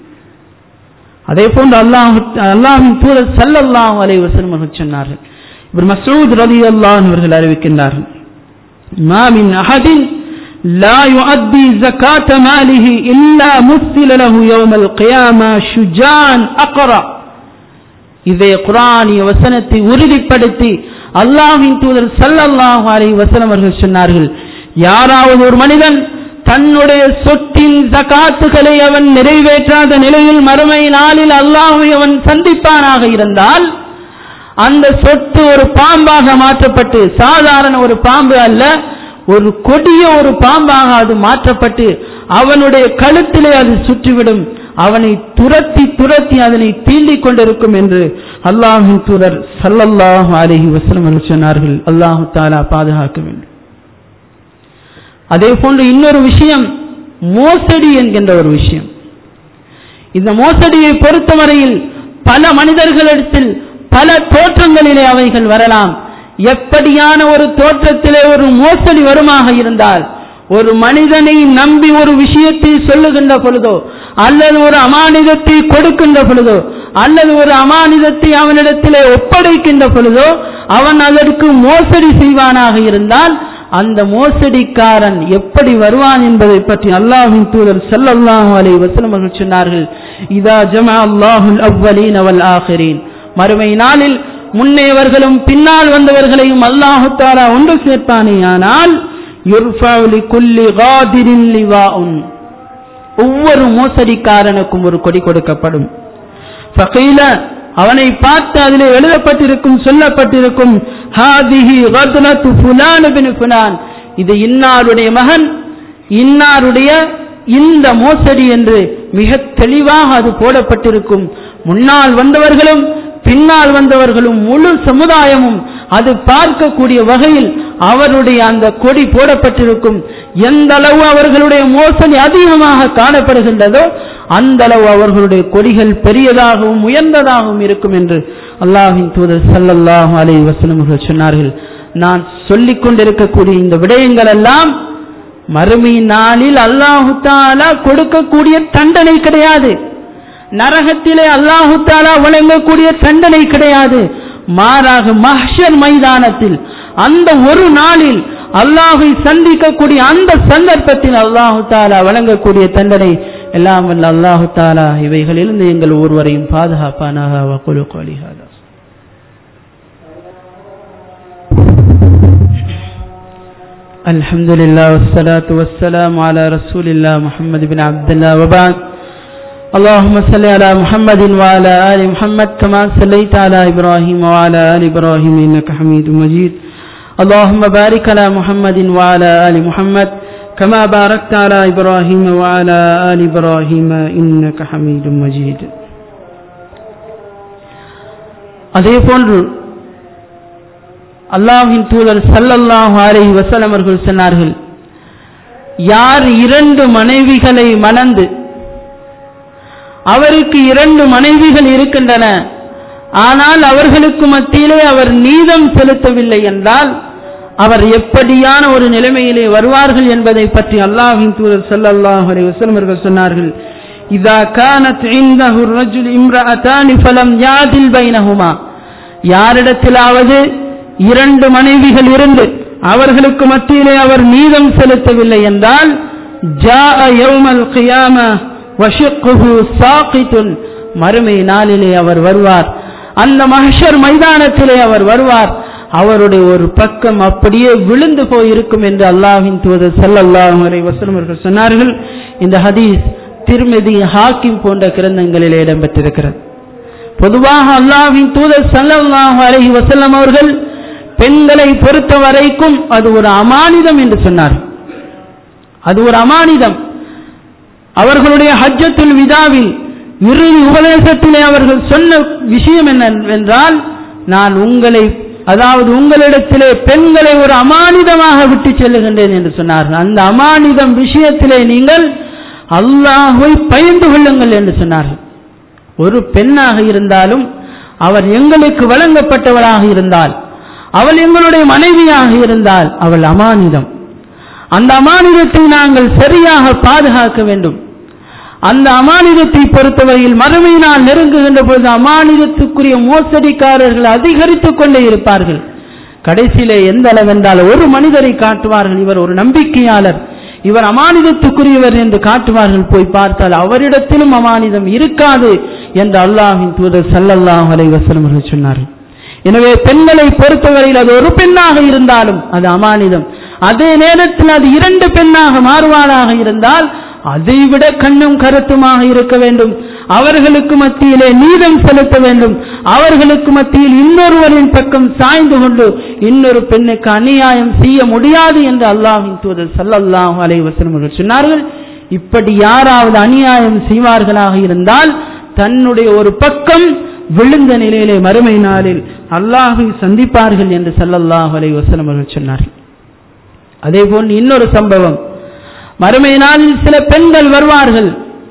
Speaker 1: அதே போன்று அல்லாஹ்வின் தூதர் ஸல்லல்லாஹு அலைஹி வஸல்லம் அவர்கள் சொன்னார்கள், இப்னு மஸ்ஊத் ரலியல்லாஹு அன்ஹு அவர்கள் அறிவிக்கின்றார்கள், மா மின் அஹதின் லா யுஅத்தி ஸகாத மாலிஹி இல்லா முஸ்ஸில லஹு யௌமல் கியாமா ஷுஜான் அக்ரா. இதே குர்ஆனிய வசனத்தை உறுதிப்படுத்தி அல்லாஹ்வின் தூதர் ஸல்லல்லாஹு அலைஹி வஸல்லம் அவர்கள் சொன்னார்கள், யாராவது ஒரு மனிதன் தன்னுடைய சொத்தின் ஜகாத்துகளை அவன் நிறைவேற்றாத நிலையில் மறுமை நாளில் அல்லாஹ்வை அவன் சந்திப்பானாக இருந்தால் அந்த சொத்து ஒரு பாம்பாக மாற்றப்பட்டு, சாதாரண ஒரு பாம்பு அல்ல, ஒரு கொடிய ஒரு பாம்பாக அது மாற்றப்பட்டு அவனுடைய கழுத்திலே அது சுற்றிவிடும், அவனை துரத்தி துரத்தி அதனை தீண்டிக் கொண்டிருக்கும் என்று அல்லாஹ்வின் தூதர் ஸல்லல்லாஹு அலைஹி வஸல்லம் சொன்னார்கள். அல்லாஹ் தஆலா பாதுகாக்க வேண்டும். அதே போன்று இன்னொரு விஷயம் மோசடி என்கின்ற ஒரு விஷயம். இந்த மோசடியை பொறுத்தவரையில் பல மனிதர்களிடத்தில் பல தோற்றங்களிலே அவைகள் வரலாம். எப்படியான ஒரு தோற்றத்திலே ஒரு மோசடி வருமாக இருந்தால், ஒரு மனிதனை நம்பி ஒரு விஷயத்தை சொல்லுகின்ற பொழுதோ, அல்லது ஒரு அமானிதத்தை கொடுக்கின்ற பொழுதோ, அல்லது ஒரு அமானிதத்தை அவனிடத்திலே ஒப்படைக்கின்ற பொழுதோ அவன் அதற்கு மோசடி செய்வானாக இருந்தால் அந்த மோசடிக்காரன் எப்படி வருவான் என்பதை பற்றி அல்லாஹ்வின் தூதர் ஸல்லல்லாஹு அலைஹி வஸல்லம் அவர்கள் சொன்னார்கள், இதா ஜமா அல்லாஹுல் அவ்வலீன வல் ஆகிரீன், மறுமை நாளில் முன்னேவர்களும் பின்னால் வந்தவர்களையும் அல்லாஹ் தஆலா ஒன்று சேர்ப்பானேயானால் யுர்ஃபஉ லிகுல்லி காதிரின் லிவாஉன், ஒவ்வொரு மோசடிக்காரனுக்கும் ஒரு கொடி கொடுக்கப்படும். ஃபகீல, அவனை பார்த்து அதிலே எழுதப்பட்டிருக்கும், சொல்லப்பட்டிருக்கும், ஹாதிஹி கத்லத்து ஃபுலான் இப்னு ஃபுலான், இது இன்னாருடைய மகன், இன்னாருடைய இந்த மோசடி என்று மிக தெளிவாக அது போடப்பட்டிருக்கும். முன்னால் வந்தவர்களும் பின்னால் வந்தவர்களும் முழு சமுதாயமும் அது பார்க்கக்கூடிய வகையில் அவருடைய அந்த கொடி போடப்பட்டிருக்கும். எந்த அளவு அவர்களுடைய மோசடி அதிகமாக காணப்படுகின்றதோ அந்த அளவு அவர்களுடைய கொடிகள் பெரியதாகவும் உயர்ந்ததாகவும் இருக்கும் என்று அல்லாஹ்வின் தூதர் ஸல்லல்லாஹு அலைஹி வஸல்லம் அவர்கள் சொன்னார்கள். நான் சொல்லிக் கொண்டிருக்கக்கூடிய இந்த விடயங்கள் எல்லாம் மறுமை நாளில் அல்லாஹ் தஆலா கொடுக்கக்கூடிய தண்டனை கிடையாது, நரகத்திலே அல்லாஹ் தஆலா வழங்கக்கூடிய தண்டனை கிடையாது. மாறாக மஹ்ஷர் மைதானத்தில் அந்த ஒரு நாளில் அல்லாஹ்வை சந்திக்கக்கூடிய அந்த சந்தர்ப்பத்தில் அல்லாஹ் தஆலா வழங்கக்கூடிய தண்டனை எல்லாம் வல்ல அல்லாஹ் தஆலா இவைகளிலிருந்து எங்கள் ஒருவரையும் பாதுகாப்பானாக. வகுலு கௌலி ஹாதா. அல்ஹம்துலில்லாஹ் வஸ்ஸலாத்து வஸ்ஸலாமு அலா ரசூலில்லாஹ் முஹம்மது பின் அப்துல்லாஹ் வபஅத். اللهم صل على محمد وعلى آل محمد كما صليت على إبراهيم وعلى آل إبراهيم إنك حميد مجيد. اللهم بارك على محمد وعلى آل محمد كما باركت على إبراهيم وعلى آل إبراهيم إنك حميد مجيد. அதே போன்று அல்லாஹ்வின் தூதர் ஸல்லல்லாஹு அலைஹி வஸல்லம் அவர்கள் சொன்னார்கள், யார் 2 மனைவிகளை மணந்து அவருக்கு 2 மனைவிகள் இருக்கின்றன, ஆனால் அவர்களுக்கு மத்தியிலே அவர் நீதம் செலுத்தவில்லை என்றால் அவர் எப்படியான ஒரு நிலைமையிலே வருவார்கள் என்பதை பற்றி அல்லாஹ்வின் தூதர் ஸல்லல்லாஹு அலைஹி வஸல்லம் அவர்கள் சொன்னார்கள், இதா கானத் இன்தஹு الرجل امرأتان فلم يعدل بينهما, யாரிடத்திலாவது 2 மனைவிகள் இருந்து அவர்களுக்கு மத்தியிலே அவர் நீதம் செலுத்தவில்லை என்றால் ஜாஅ யௌமல் கியாமா வஷிக்குஹு சாகிதுன், மறுமை நாளிலே அவர் வருவார், அந்த மஹ்ஷர் மைதானத்திலே அவர் வருவார், அவருடைய ஒரு பக்கம் அப்படியே விழுந்து போயிருக்கும் என்று அல்லாஹ்வின் தூதர் ஸல்லல்லாஹு அலைஹி வஸல்லம் அவர்கள் சொன்னார்கள். இந்த ஹதீஸ் திர்மிதி, ஹாக்கிம் போன்ற கிரந்தங்களில் இடம்பெற்றிருக்கிறது. பொதுவாக அல்லாஹ்வின் தூதர் ஸல்லல்லாஹு அலைஹி வஸல்லம் அவர்கள் பெண்களை பொறுத்த வரைக்கும் அது ஒரு அமானிதம் என்று சொன்னார். அது ஒரு அமானிதம். அவர்களுடைய ஹஜ்ஜத்துல் விதாவில் இறுதி உபதேசத்திலே அவர்கள் சொன்ன விஷயம் என்னவென்றால், நான் உங்களிடத்திலே பெண்களை ஒரு அமானிதமாக விட்டு செல்லுகின்றேன் என்று சொன்னார்கள். அந்த அமானிதம் விஷயத்திலே நீங்கள் அல்லாஹ்வை பயந்து கொள்ளுங்கள் என்று சொன்னார்கள். ஒரு பெண்ணாக இருந்தாலும் அவர் எங்களுக்கு வழங்கப்பட்டவளாக இருந்தால், அவள் எங்களுடைய மனைவியாக இருந்தால் அவள் அமானிதம். அந்த அமானிதத்தை நாங்கள் சரியாக பாதுகாக்க வேண்டும். அந்த அமானிதத்தை பொறுத்தவரையில் மறுமை நாள் நெருங்குகின்ற பொழுது அமானிதத்துக்குரிய மோசடிக்காரர்கள் அதிகரித்துக் கொண்டே இருப்பார்கள். கடைசியிலே எந்த அளவென்றால் ஒரு மனிதரை காட்டுவார்கள், இவர் ஒரு நம்பிக்கையாளர், இவர் அமானிதத்துக்குரியவர் என்று காட்டுவார்கள். போய் பார்த்தால் அவரிடத்திலும் அமானிதம் இருக்காது என்று அல்லாஹ்வின் தூதர் ஸல்லல்லாஹு அலைஹி வஸல்லம் அவர்கள் சொன்னார்கள். எனவே பெண்களை பொறுத்தவரையில் அது ஒரு பெண்ணாக இருந்தாலும் அது அமானிதம். அதே நேரத்தில் அது 2 பெண்ணாக மாறுவாளாக இருந்தால் அதைவிட கண்ணும் கருத்துமாக இருக்க வேண்டும். அவர்களுக்கு மத்தியிலே நீதம் செலுத்த வேண்டும். அவர்களுக்கு மத்தியில் இன்னொருவரின் பக்கம் சாய்ந்து கொண்டு இன்னொரு பெண்ணுக்கு அநியாயம் செய்ய முடியாது என்று அல்லாஹ்வின் தூதர் ஸல்லல்லாஹு அலைஹி வஸல்லம் அவர்கள் சொன்னார்கள். இப்படி யாராவது அநியாயம் செய்வார்களாக இருந்தால் தன்னுடைய ஒரு பக்கம் விழுந்த நிலையிலே மறுமை நாளில் அல்லாஹ்வை சந்திப்பார்கள் என்று ஸல்லல்லாஹு அலைஹி வஸல்லம் அவர்கள் சொன்னார்கள். அதே போன்று இன்னொரு சம்பவம், மறுமை நாளில் சில பெண்கள் வருவார்கள்,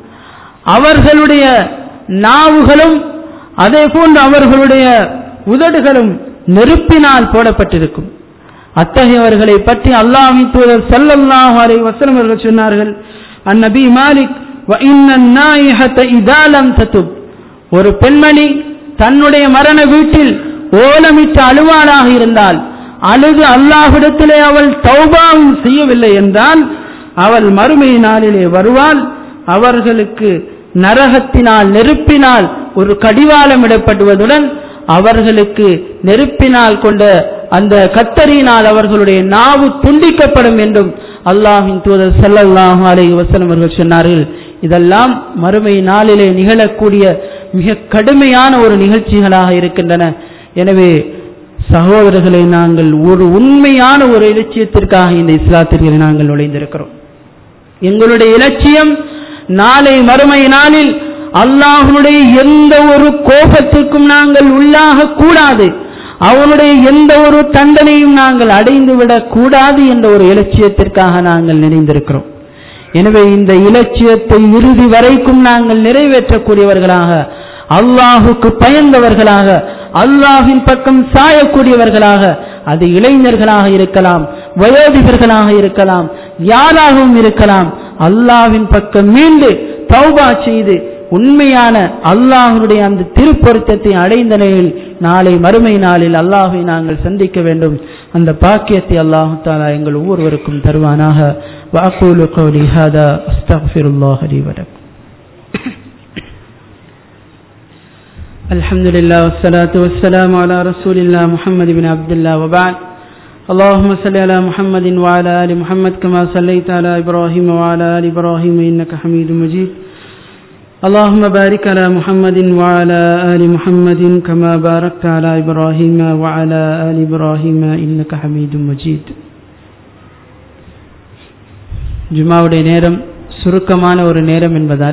Speaker 1: அவர்களுடைய நாவுகளும் அதே போன்று அவர்களுடைய உதடுகளும் நெருப்பினால் போடப்பட்டிருக்கும். அத்தகையவர்களை பற்றி அல்லாஹ்வின் தூதர் ஸல்லல்லாஹு அலைஹி வஸல்லம் அவர்கள் சொன்னார்கள், அந்நபி மாலிக் வ இன்னன் நாயிஹத இதா லம் ததுப், ஒரு பெண்மணி தன்னுடைய மரண வீட்டில் ஓலமிட்டு அழுவாளாக இருந்தால், அழுது அல்லாஹ்விடத்திலே அவள் தௌபாவும் செய்யவில்லை என்றால் அவள் மறுமை நாளிலே வருவாள். அவர்களுக்கு நரகத்தினால் நெருப்பினால் ஒரு கடிவாளம் இடப்படுவதுடன் அவர்களுக்கு நெருப்பினால் கொண்ட அந்த கத்தரியினால் அவர்களுடைய நாவு துண்டிக்கப்படும் என்றும் அல்லாஹ்வின் தூதர் ஸல்லல்லாஹு அலைஹி வஸல்லம் அவர்கள் சொன்னார்கள். இதெல்லாம் மறுமை நாளிலே நிகழக்கூடிய மிக கடுமையான ஒரு நிகழ்ச்சிகளாக இருக்கின்றன. எனவே சகோதரர்களை, நாங்கள் ஒரு உண்மையான ஒரு இலட்சியத்திற்காக இந்த இஸ்லாத்திற்கு நாங்கள் நுழைந்திருக்கிறோம். எங்களுடைய இலட்சியம் நாளை மறுமை நாளில் அல்லாஹ்வுடைய எந்த ஒரு கோபத்துக்கும் நாங்கள் உள்ளாக கூடாது, அவனுடைய எந்த ஒரு தண்டனையும் நாங்கள் அடைந்துவிடக் கூடாது என்ற ஒரு இலட்சியத்திற்காக நாங்கள் நினைந்திருக்கிறோம். எனவே இந்த இலட்சியத்தை இறுதி வரைக்கும் நாங்கள் நிறைவேற்றக்கூடியவர்களாக, அல்லாஹுக்கு பயந்தவர்களாக, அல்லாஹ்வின் பக்கம் சாயக்கூடியவர்களாக, அது இளைஞர்களாக இருக்கலாம், வயோதிகர்களாக இருக்கலாம், யாராகவும் இருக்கலாம், அல்லாஹ்வின் பக்கம் மீண்டு தௌபா செய்து உண்மையான அல்லாஹ்வுடைய அந்த திருப்பொருத்தத்தை அடைந்த நிலையில் நாளை மறுமை நாளில் அல்லாஹ்வை நாங்கள் சந்திக்க வேண்டும். அந்த பாக்கியத்தை அல்லாஹ் தஆலா எங்கள் ஒவ்வொருவருக்கும் தருவானாக. வஅகூலு கௌலி ஹாதா அஸ்தக்ஃபிருல்லாஹ லி வ லக்கும். அல்ஹம்துலில்லாஹ் வஸ்ஸலாத்து வஸ்ஸலாமு அலா ரசூலில்லாஹ் முஹம்மது இப்னு அப்துல்லாஹ் வ பஅத். اللهم صل على محمد وعلى آل محمد كما صليت على إبراهيم وعلى آل إبراهيم إنك حميد مجيد. اللهم بارك على محمد وعلى آل محمد كما باركت على إبراهيم وعلى آل إبراهيم إنك حميد مجيد. ஜுமாவுடைய நேரம் சுருக்கமான ஒரு நேரம் என்பதால்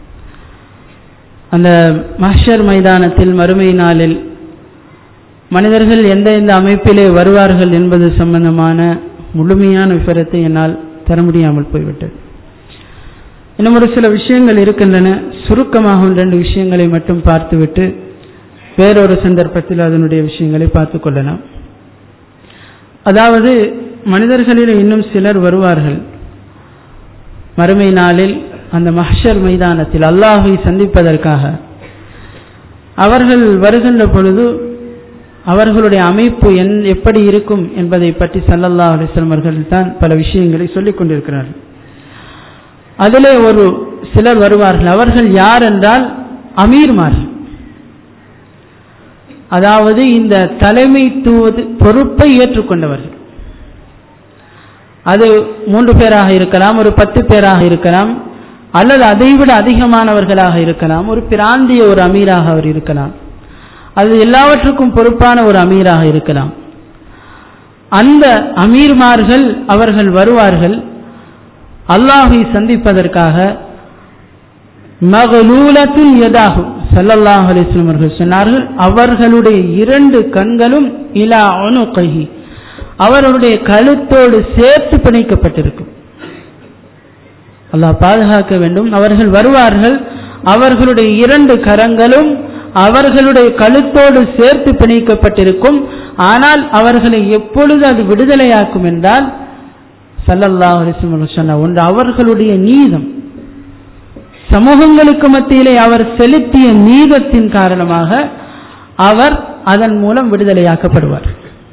Speaker 1: அந்த மஹ்ஷர் மைதானத்தில் மறுமை நாளில் மனிதர்கள் எந்த அமைப்பிலே வருவார்கள் என்பது சம்பந்தமான முழுமையான விவரத்தை என்னால் தர முடியாமல் போய்விட்டது. இன்னும் ஒரு சில விஷயங்கள் இருக்கின்றன. சுருக்கமாக 2 விஷயங்களை மட்டும் பார்த்துவிட்டு வேறொரு சந்தர்ப்பத்தில் அதனுடைய விஷயங்களை பார்த்து கொள்ளலாம். அதாவது, மனிதர்களில் இன்னும் சிலர் வருவார்கள் மறுமை நாளில் அந்த மஹ்ஷர் மைதானத்தில் அல்லாஹ்வை சந்திப்பதற்காக. அவர்கள் வருகின்ற பொழுது அவர்களுடைய அமைப்பு எப்படி இருக்கும் என்பதை பற்றி ஸல்லல்லாஹு அலைஹி வஸல்லம் அவர்கள் தான் பல விஷயங்களை சொல்லிக் கொண்டிருக்கிறார்கள். அதிலே ஒரு சிலர் வருவார்கள். அவர்கள் யார் என்றால் அமீர்மார், அதாவது இந்த தலைமைத்துவ பொறுப்பை ஏற்றுக்கொண்டவர்கள். அது 3 பேராக இருக்கலாம், ஒரு 10 பேராக இருக்கலாம், அல்லது அதைவிட அதிகமானவர்களாக இருக்கலாம். ஒரு பிராந்திய ஒரு அமீராக அவர் இருக்கலாம், அது எல்லாவற்றுக்கும் பொறுப்பான ஒரு அமீராக இருக்கலாம். அந்த அமீர்மார்கள் அவர்கள் வருவார்கள் அல்லாஹை சந்திப்பதற்காக. மகலூலத்துல் யதாஹு ஸல்லல்லாஹு அலைஹி வஸல்லம் அவர்கள் சொன்னார்கள், அவர்களுடைய 2 கண்களும் இலா உனுகைஹி, அவர்களுடைய கழுத்தோடு சேர்த்து பிணைக்கப்பட்டிருக்கும். அல்லாஹ் பாதுகாக்க வேண்டும். அவர்கள் வருவார்கள், அவர்களுடைய 2 கரங்களும் அவர்களுடைய கழுத்தோடு சேர்த்து பிணைக்கப்பட்டிருக்கும். ஆனால் அவர்களை எப்பொழுது அது விடுதலையாக்கும் என்றால் ஸல்லல்லாஹு அலைஹி வஸல்லம் சொன்ன ஒன்று அவர்களுடைய நீதம், சமூகங்களுக்கு மத்தியிலே அவர் செலுத்திய நீதத்தின் காரணமாக அவர் அதன் மூலம் விடுதலையாக்கப்படுவார்.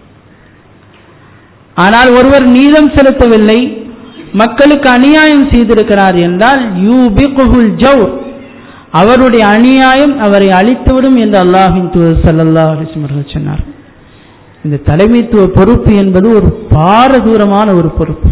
Speaker 1: ஆனால் ஒருவர் நீதம் செலுத்தவில்லை, மக்களுக்கு அநியாயம் செய்திருக்கிறார் என்றால் யூபிகுல் ஜவ்ர், அவருடைய அநியாயம் அவரை அழித்துவிடும் என்று அல்லாஹ்வின் தூதர் ஸல்லல்லாஹு அலைஹி வஸல்லம் சொன்னார். இந்த தலைமைத்துவ பொறுப்பு என்பது ஒரு பாரதூரமான ஒரு பொறுப்பு.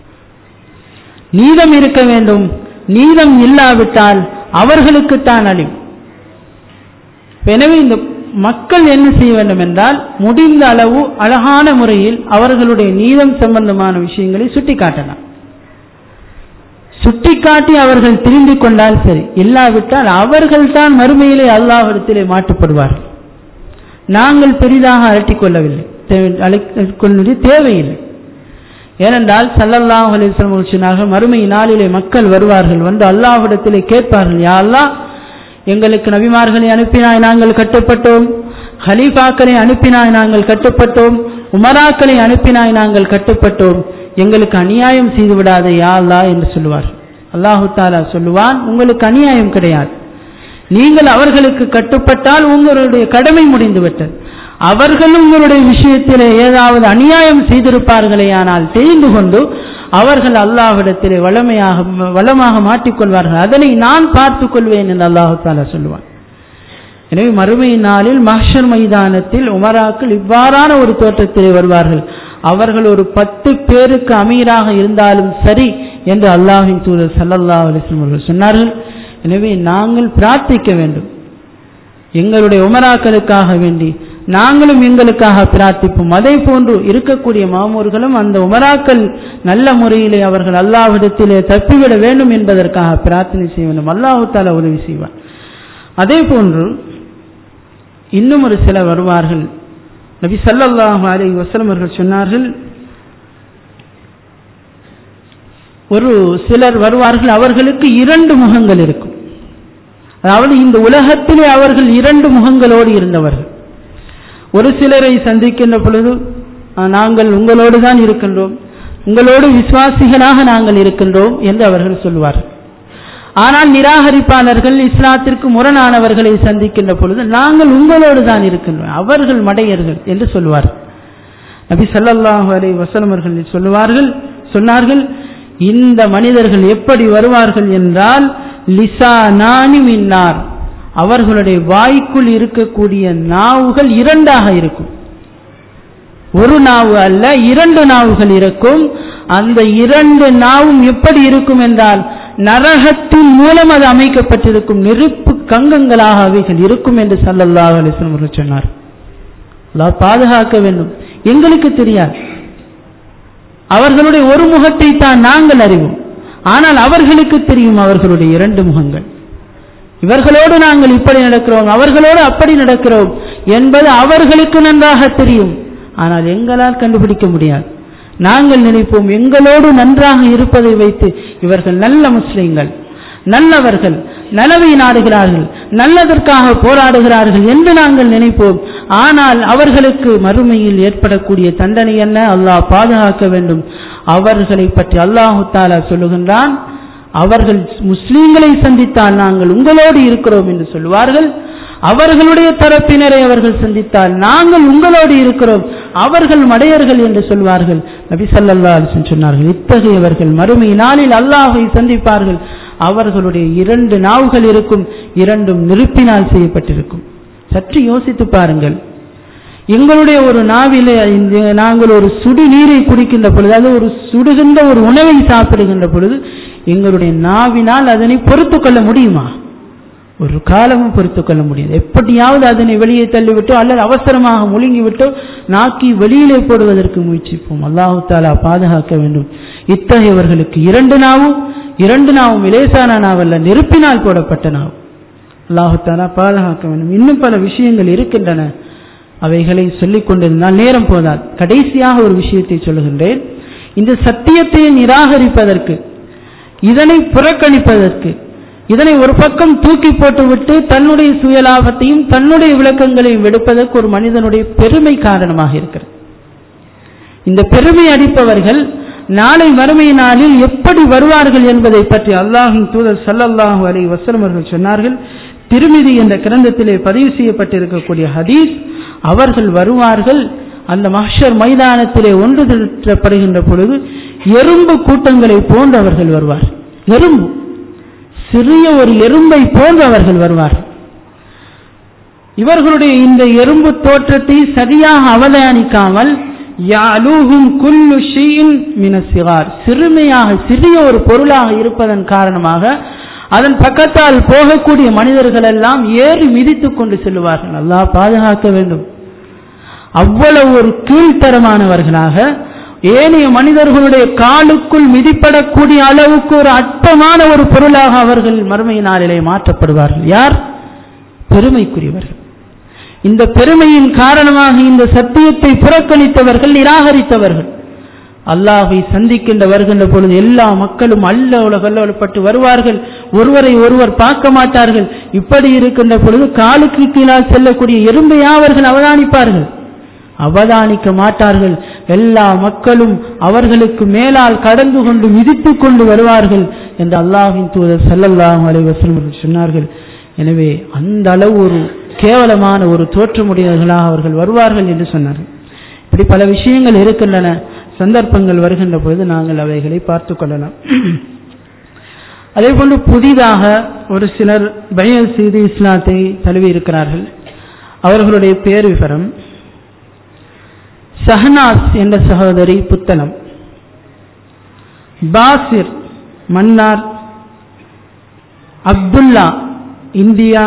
Speaker 1: நீதம் இருக்க வேண்டும், நீதம் இல்லாவிட்டால் அவர்களுக்குத்தான் அழிவு. எனவே இந்த மக்கள் என்ன செய்ய வேண்டும் என்றால் முடிந்த அளவு அழகான முறையில் அவர்களுடைய நீதம் சம்பந்தமான விஷயங்களை சுட்டிக்காட்டலாம். சுட்டிக்காட்டி அவர்கள் திரும்பிக் கொண்டால் சரி, இல்லாவிட்டால் அவர்கள் தான் மறுமையிலே அல்லாஹ்விடத்திலே மாட்டுப்படுவார்கள். நாங்கள் பெரிதாக அலட்டிக்கொள்ளவில்லை, தேவையில்லை. ஏனென்றால் ஸல்லல்லாஹு அலைஹி வஸல்லம் சொன்னார்கள், மறுமை நாளிலே மக்கள் வருவார்கள், வந்து அல்லாஹ்விடத்திலே கேட்பார்கள், யா அல்லாஹ், எங்களுக்கு நபிமார்களை அனுப்பினாய் நாங்கள் கட்டுப்பட்டோம், ஹலீஃபாக்களை அனுப்பினாய் நாங்கள் கட்டுப்பட்டோம், உமராக்களை அனுப்பினாய் நாங்கள் கட்டுப்பட்டோம், எங்களுக்கு அநியாயம் செய்து விடாதே யா அல்லாஹ் என்று சொல்லுவார். அல்லாஹு தஆலா சொல்லுவான், உங்களுக்கு அநியாயம் கிடையாது, நீங்கள் அவர்களுக்கு கட்டுப்பட்டால் உங்களுடைய கடமை முடிந்துவிட்டது. அவர்கள் உங்களுடைய விஷயத்திலே ஏதாவது அநியாயம் செய்திருப்பார்களே ஆனால் தெரிந்து கொண்டு அவர்கள் அல்லாஹ்விடத்திலே வளமாக மாட்டிக்கொள்வார்கள், அதனை நான் பார்த்துக் கொள்வேன் என்று அல்லாஹு தஆலா சொல்லுவான். எனவே மறுமை நாளில் மஹ்ஷர் மைதானத்தில் உமராக்கள் இவ்வாறான ஒரு தோற்றத்திலே வருவார்கள். அவர்கள் ஒரு 10 பேருக்கு அமீராக இருந்தாலும் சரி என்று அல்லாஹ்வின் தூதர் ஸல்லல்லாஹு அலைஹி வஸல்லம் அவர்கள் சொன்னார்கள். எனவே நாங்கள் பிரார்த்திக்க வேண்டும், எங்களுடைய உமராக்களுக்காக வேண்டி நாங்களும் எங்களுக்காக பிரார்த்திப்போம். அதே போன்று இருக்கக்கூடிய மாமூர்களும் அந்த உமராக்கள் நல்ல முறையிலே அவர்கள் அல்லாஹ்விடத்திலே தப்பிவிட வேண்டும் என்பதற்காக பிரார்த்தனை செய்ய வேண்டும். அல்லாஹ் தஆலா உதவி செய்வார். அதே போன்று இன்னும் ஒரு சிலர் வருவார்கள். நபி ஸல்லல்லாஹு அலைஹி வஸல்லம் அவர்கள் சொன்னார்கள், ஒரு சிலர் வருவார்கள், அவர்களுக்கு 2 முகங்கள் இருக்கும். அதாவது இந்த உலகத்திலே அவர்கள் 2 முகங்களோடு இருந்தவர்கள். ஒரு சிலரை சந்திக்கின்ற பொழுது நாங்கள் உங்களோடு தான் இருக்கின்றோம், உங்களோடு விசுவாசிகளாக நாங்கள் இருக்கின்றோம் என்று அவர்கள் சொல்வார்கள். ஆனால் நிராகரிப்பாளர்கள், இஸ்லாத்திற்கு முரணானவர்களை சந்திக்கின்ற பொழுது நாங்கள் உங்களோடு தான் இருக்கின்றோம், அவர்கள் மடையர்கள் என்று சொல்வார்கள். நபி ஸல்லல்லாஹு அலைஹி வஸல்லம் அவர்கள் சொன்னார்கள், இந்த மனிதர்கள் எப்படி வருவார்கள் என்றால் லிசானானி மின்னார், அவர்களுடைய வாய்க்குள் இருக்கக்கூடிய நாவுகள் 2ஆக இருக்கும். ஒரு நாவு அல்ல, 2 நாவுகள் இருக்கும். அந்த 2 நாவும் எப்படி இருக்கும் என்றால் நரகத்தின் மூலம் அது அமைக்கப்பட்டிருக்கும் நெருப்பு கங்கங்களாக அவைகள் இருக்கும் என்று ஸல்லல்லாஹு அலைஹி வஸல்லம் அவர்கள் சொன்னார். அல்லாஹ் பாதுகாக்க வேண்டும். எங்களுக்கு தெரியாது, அவர்களுடைய ஒரு முகத்தை தான் நாங்கள் அறிவோம், ஆனால் அவர்களுக்கு தெரியும் அவர்களுடைய 2 முகங்கள். இவர்களோடு நாங்கள் இப்படி நடக்கிறோம், அவர்களோடு அப்படி நடக்கிறோம் என்பது அவர்களுக்கு நன்றாக தெரியும், ஆனால் எங்களால் கண்டுபிடிக்க முடியாது. நாங்கள் நினைப்போம் எங்களோடு நன்றாக இருப்பதை வைத்து இவர்கள் நல்ல முஸ்லிம்கள், நல்லவர்கள், நலவை நாடுகிறார்கள், நல்லதற்காக போராடுகிறார்கள் என்று நாங்கள் நினைப்போம். ஆனால் அவர்களுக்கு மறுமையில் ஏற்படக்கூடிய தண்டனை என்ன? அல்லாஹ் பாதுகாக்க வேண்டும். அவர்களை பற்றி அல்லாஹு தஆலா சொல்லுகின்றான், அவர்கள் முஸ்லிம்களை சந்தித்தால் நாங்கள் உங்களோடு இருக்கிறோம் என்று சொல்வார்கள், அவர்களுடைய தரப்பினரை அவர்கள் சந்தித்தால் நாங்கள் உங்களோடு இருக்கிறோம், அவர்கள் மடையர்கள் என்று சொல்வார்கள். நபி ஸல்லல்லாஹு அலைஹி வஸல்லம் சொன்னார்கள், இத்தகையவர்கள் மறுமை நாளில் அல்லாஹ்வை சந்திப்பார்கள். அவர்களுடைய 2 நாவுகள் இருக்கும், 2ம் நெருப்பினால் செய்யப்பட்டிருக்கும். சற்று யோசித்து பாருங்கள், எங்களுடைய ஒரு நாவிலே நாங்கள் ஒரு சுடு நீரை குடிக்கின்ற பொழுது, அது ஒரு சுடுகின்ற ஒரு உணவை சாப்பிடுகின்ற பொழுது எங்களுடைய நாவினால் அதனை பொறுத்து கொள்ள முடியுமா? ஒரு காலமும் பொறுத்து கொள்ள முடியாது. எப்படியாவது அதனை வெளியே தள்ளிவிட்டோ அல்லது அவசரமாக முழுங்கிவிட்டோ நாக்கி வெளியிலே போடுவதற்கு முயற்சிப்போம். அல்லாஹு தஆலா பாதுகாக்க வேண்டும். இத்தகையவர்களுக்கு இரண்டு நாவும் இலேசான நாவல்ல, நெருப்பினால் போடப்பட்ட நாவு. அல்லாஹு தஆலா பாதுகாக்க வேண்டும். இன்னும் பல விஷயங்கள் இருக்கின்றன, அவைகளை சொல்லிக் கொண்டிருந்தால் நேரம் போதாது. கடைசியாக ஒரு விஷயத்தை சொல்லுகின்றேன். இந்த சத்தியத்தை நிராகரிப்பதற்கு, இதனை புறக்கணிப்பதற்கு, இதனை ஒரு பக்கம் தூக்கி போட்டுவிட்டு தன்னுடைய சுயலாபத்தையும் தன்னுடைய விளக்கங்களையும் எடுப்பதற்கு ஒரு மனிதனுடைய பெருமை காரணமாக இருக்கிறது. இந்த பெருமை அடிப்பவர்கள் நாளை மறுமை நாளில் எப்படி வருவார்கள் என்பதை பற்றி அல்லாஹ்வின் தூதர் ஸல்லல்லாஹு அலைஹி வஸல்லம் அவர்கள் சொன்னார்கள். திருமிதி என்ற கிரந்தத்திலே பதிவு செய்யப்பட்டிருக்கக்கூடிய ஹதீஸ், அவர்கள் வருவார்கள் அந்த மஹ்ஷர் மைதானத்திலே ஒன்று திரட்டப்படுகின்ற பொழுது எறும்பு கூட்டங்களை போன்று அவர்கள் வருவார்கள். எறும்பு, சிறிய ஒரு எறும்பை போன்று அவர்கள் வருவார்கள். இவர்களுடைய இந்த எறும்பு தோற்றத்தை சரியாக அவதானிக்காமல் யாலூஹும் குல்லு ஷைஇன் மினஸ் ஸிகார், சிறிய ஒரு பொருளாக இருப்பதன் காரணமாக அதன் பக்கத்தால் போகக்கூடிய மனிதர்கள் எல்லாம் ஏறி மிதித்துக் கொண்டு செல்வார்கள். அல்லாஹ் பாதுகாக்க வேண்டும். அவ்வளவு ஒரு கீழ்த்தரமானவர்களாக, ஏனைய மனிதர்களுடைய காலுக்குள் மிதிப்படக்கூடிய அளவுக்கு ஒரு அற்பமான ஒரு பொருளாக அவர்கள் மறுமை நாளிலே மாற்றப்படுவார்கள். யார்? பெருமைக்குரியவர்கள். இந்த பெருமையின் காரணமாக இந்த சத்தியத்தை புறக்கணித்தவர்கள், நிராகரித்தவர்கள், அல்லாஹை சந்திக்கின்ற வருகின்ற பொழுது எல்லா மக்களும் அல்லோலப்பட்டு வருவார்கள். ஒருவரை ஒருவர் பார்க்க மாட்டார்கள். இப்படி இருக்கின்ற பொழுது காலுக்கு கீழால் செல்லக்கூடிய எறும்பை அவர்கள் அவதானிக்க மாட்டார்கள். எல்லா மக்களும் அவர்களுக்கு மேலால் கடந்து கொண்டு மிதித்துக் கொண்டு வருவார்கள் என்று அல்லாஹ்வின் தூதர் ஸல்லல்லாஹு அலைஹி வஸல்லம் சொன்னார்கள். எனவே அந்த அளவு ஒரு கேவலமான ஒரு தோற்றமுடையவர்களாக அவர்கள் வருவார்கள் என்று சொன்னார்கள். இப்படி பல விஷயங்கள் இருக்கின்றன. சந்தர்ப்பங்கள் வருகின்ற பொழுது நாங்கள் அவைகளை பார்த்து கொள்ளலாம். அதே போன்று புதிதாக ஒரு சிலர் பைஅத் செய்து இஸ்லாத்தை தழுவி இருக்கிறார்கள். அவர்களுடைய பேர் விவரம்: ஷஹ்னாஸ் என்ற சகோதரி புத்தளம், பாசிர் மன்னார், அப்துல்லா இந்தியா,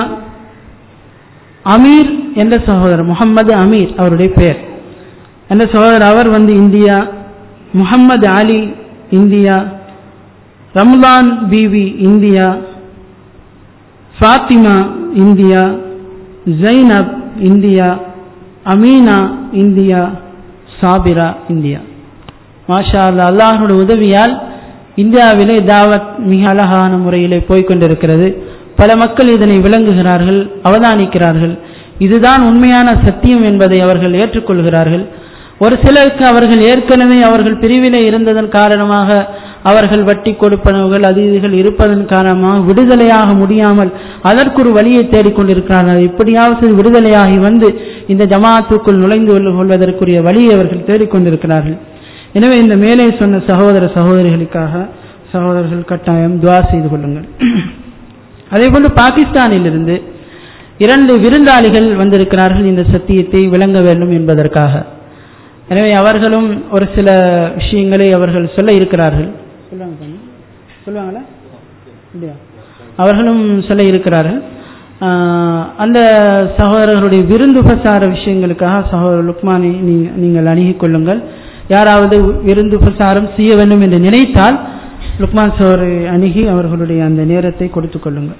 Speaker 1: அமீர் என்ற சகோதரர் முகமது அமீர் அவருடைய பெயர் என்ற சகோதரர், அவர் India, Muhammad Ali India, Ramlan Beevi India, Fathima India, Zainab India, Ameena India, Sabira India. மாஷா அல்லாஹ், அல்லாஹ்வுடைய உதவியால் இந்தியாவிலே தாவத் மிக அழகான முறையிலே போய்கொண்டிருக்கிறது. பல மக்கள் இதனை விளங்குகிறார்கள், அவதானிக்கிறார்கள். இதுதான் உண்மையான சத்தியம் என்பதை அவர்கள் ஏற்றுக்கொள்கிறார்கள். ஒரு சிலருக்கு அவர்கள் ஏற்கனவே அவர்கள் பிரிவிலே இருந்ததன் காரணமாக, அவர்கள் வட்டி கொடுப்பனவுகள் அது இதுகள் இருப்பதன் காரணமாக விடுதலையாக முடியாமல் அதற்கு ஒரு வழியை தேடிக்கொண்டிருக்கிறார்கள். இப்படியாவது விடுதலையாகி இந்த ஜமாத்துக்குள் நுழைந்து கொள்வதற்குரிய வழியை அவர்கள் தேடிக்கொண்டிருக்கிறார்கள். எனவே இந்த மேலே சொன்ன சகோதரிகளுக்காக சகோதரர்கள் கட்டாயம் துஆ செய்து கொள்ளுங்கள். அதேபோன்று பாகிஸ்தானிலிருந்து 2 விருந்தாளிகள் வந்திருக்கிறார்கள் இந்த சத்தியத்தை விளங்க வேண்டும் என்பதற்காக. எனவே அவர்களும் ஒரு சில விஷயங்களை அவர்கள் சொல்ல இருக்கிறார்கள். சொல்லுவாங்களா? அவர்களும் சொல்ல இருக்கிறார்கள். அந்த சகோதரர்களுடைய விருந்துபசார விஷயங்களுக்காக சகோதரர் லுக்மானை நீங்கள் அணுகிக் கொள்ளுங்கள். யாராவது விருந்துபசாரம் செய்ய வேண்டும் என்று நினைத்தால் லுக்மான் சகோதரை அணுகி அவர்களுடைய அந்த நேரத்தை கொடுத்துக் கொள்ளுங்கள்.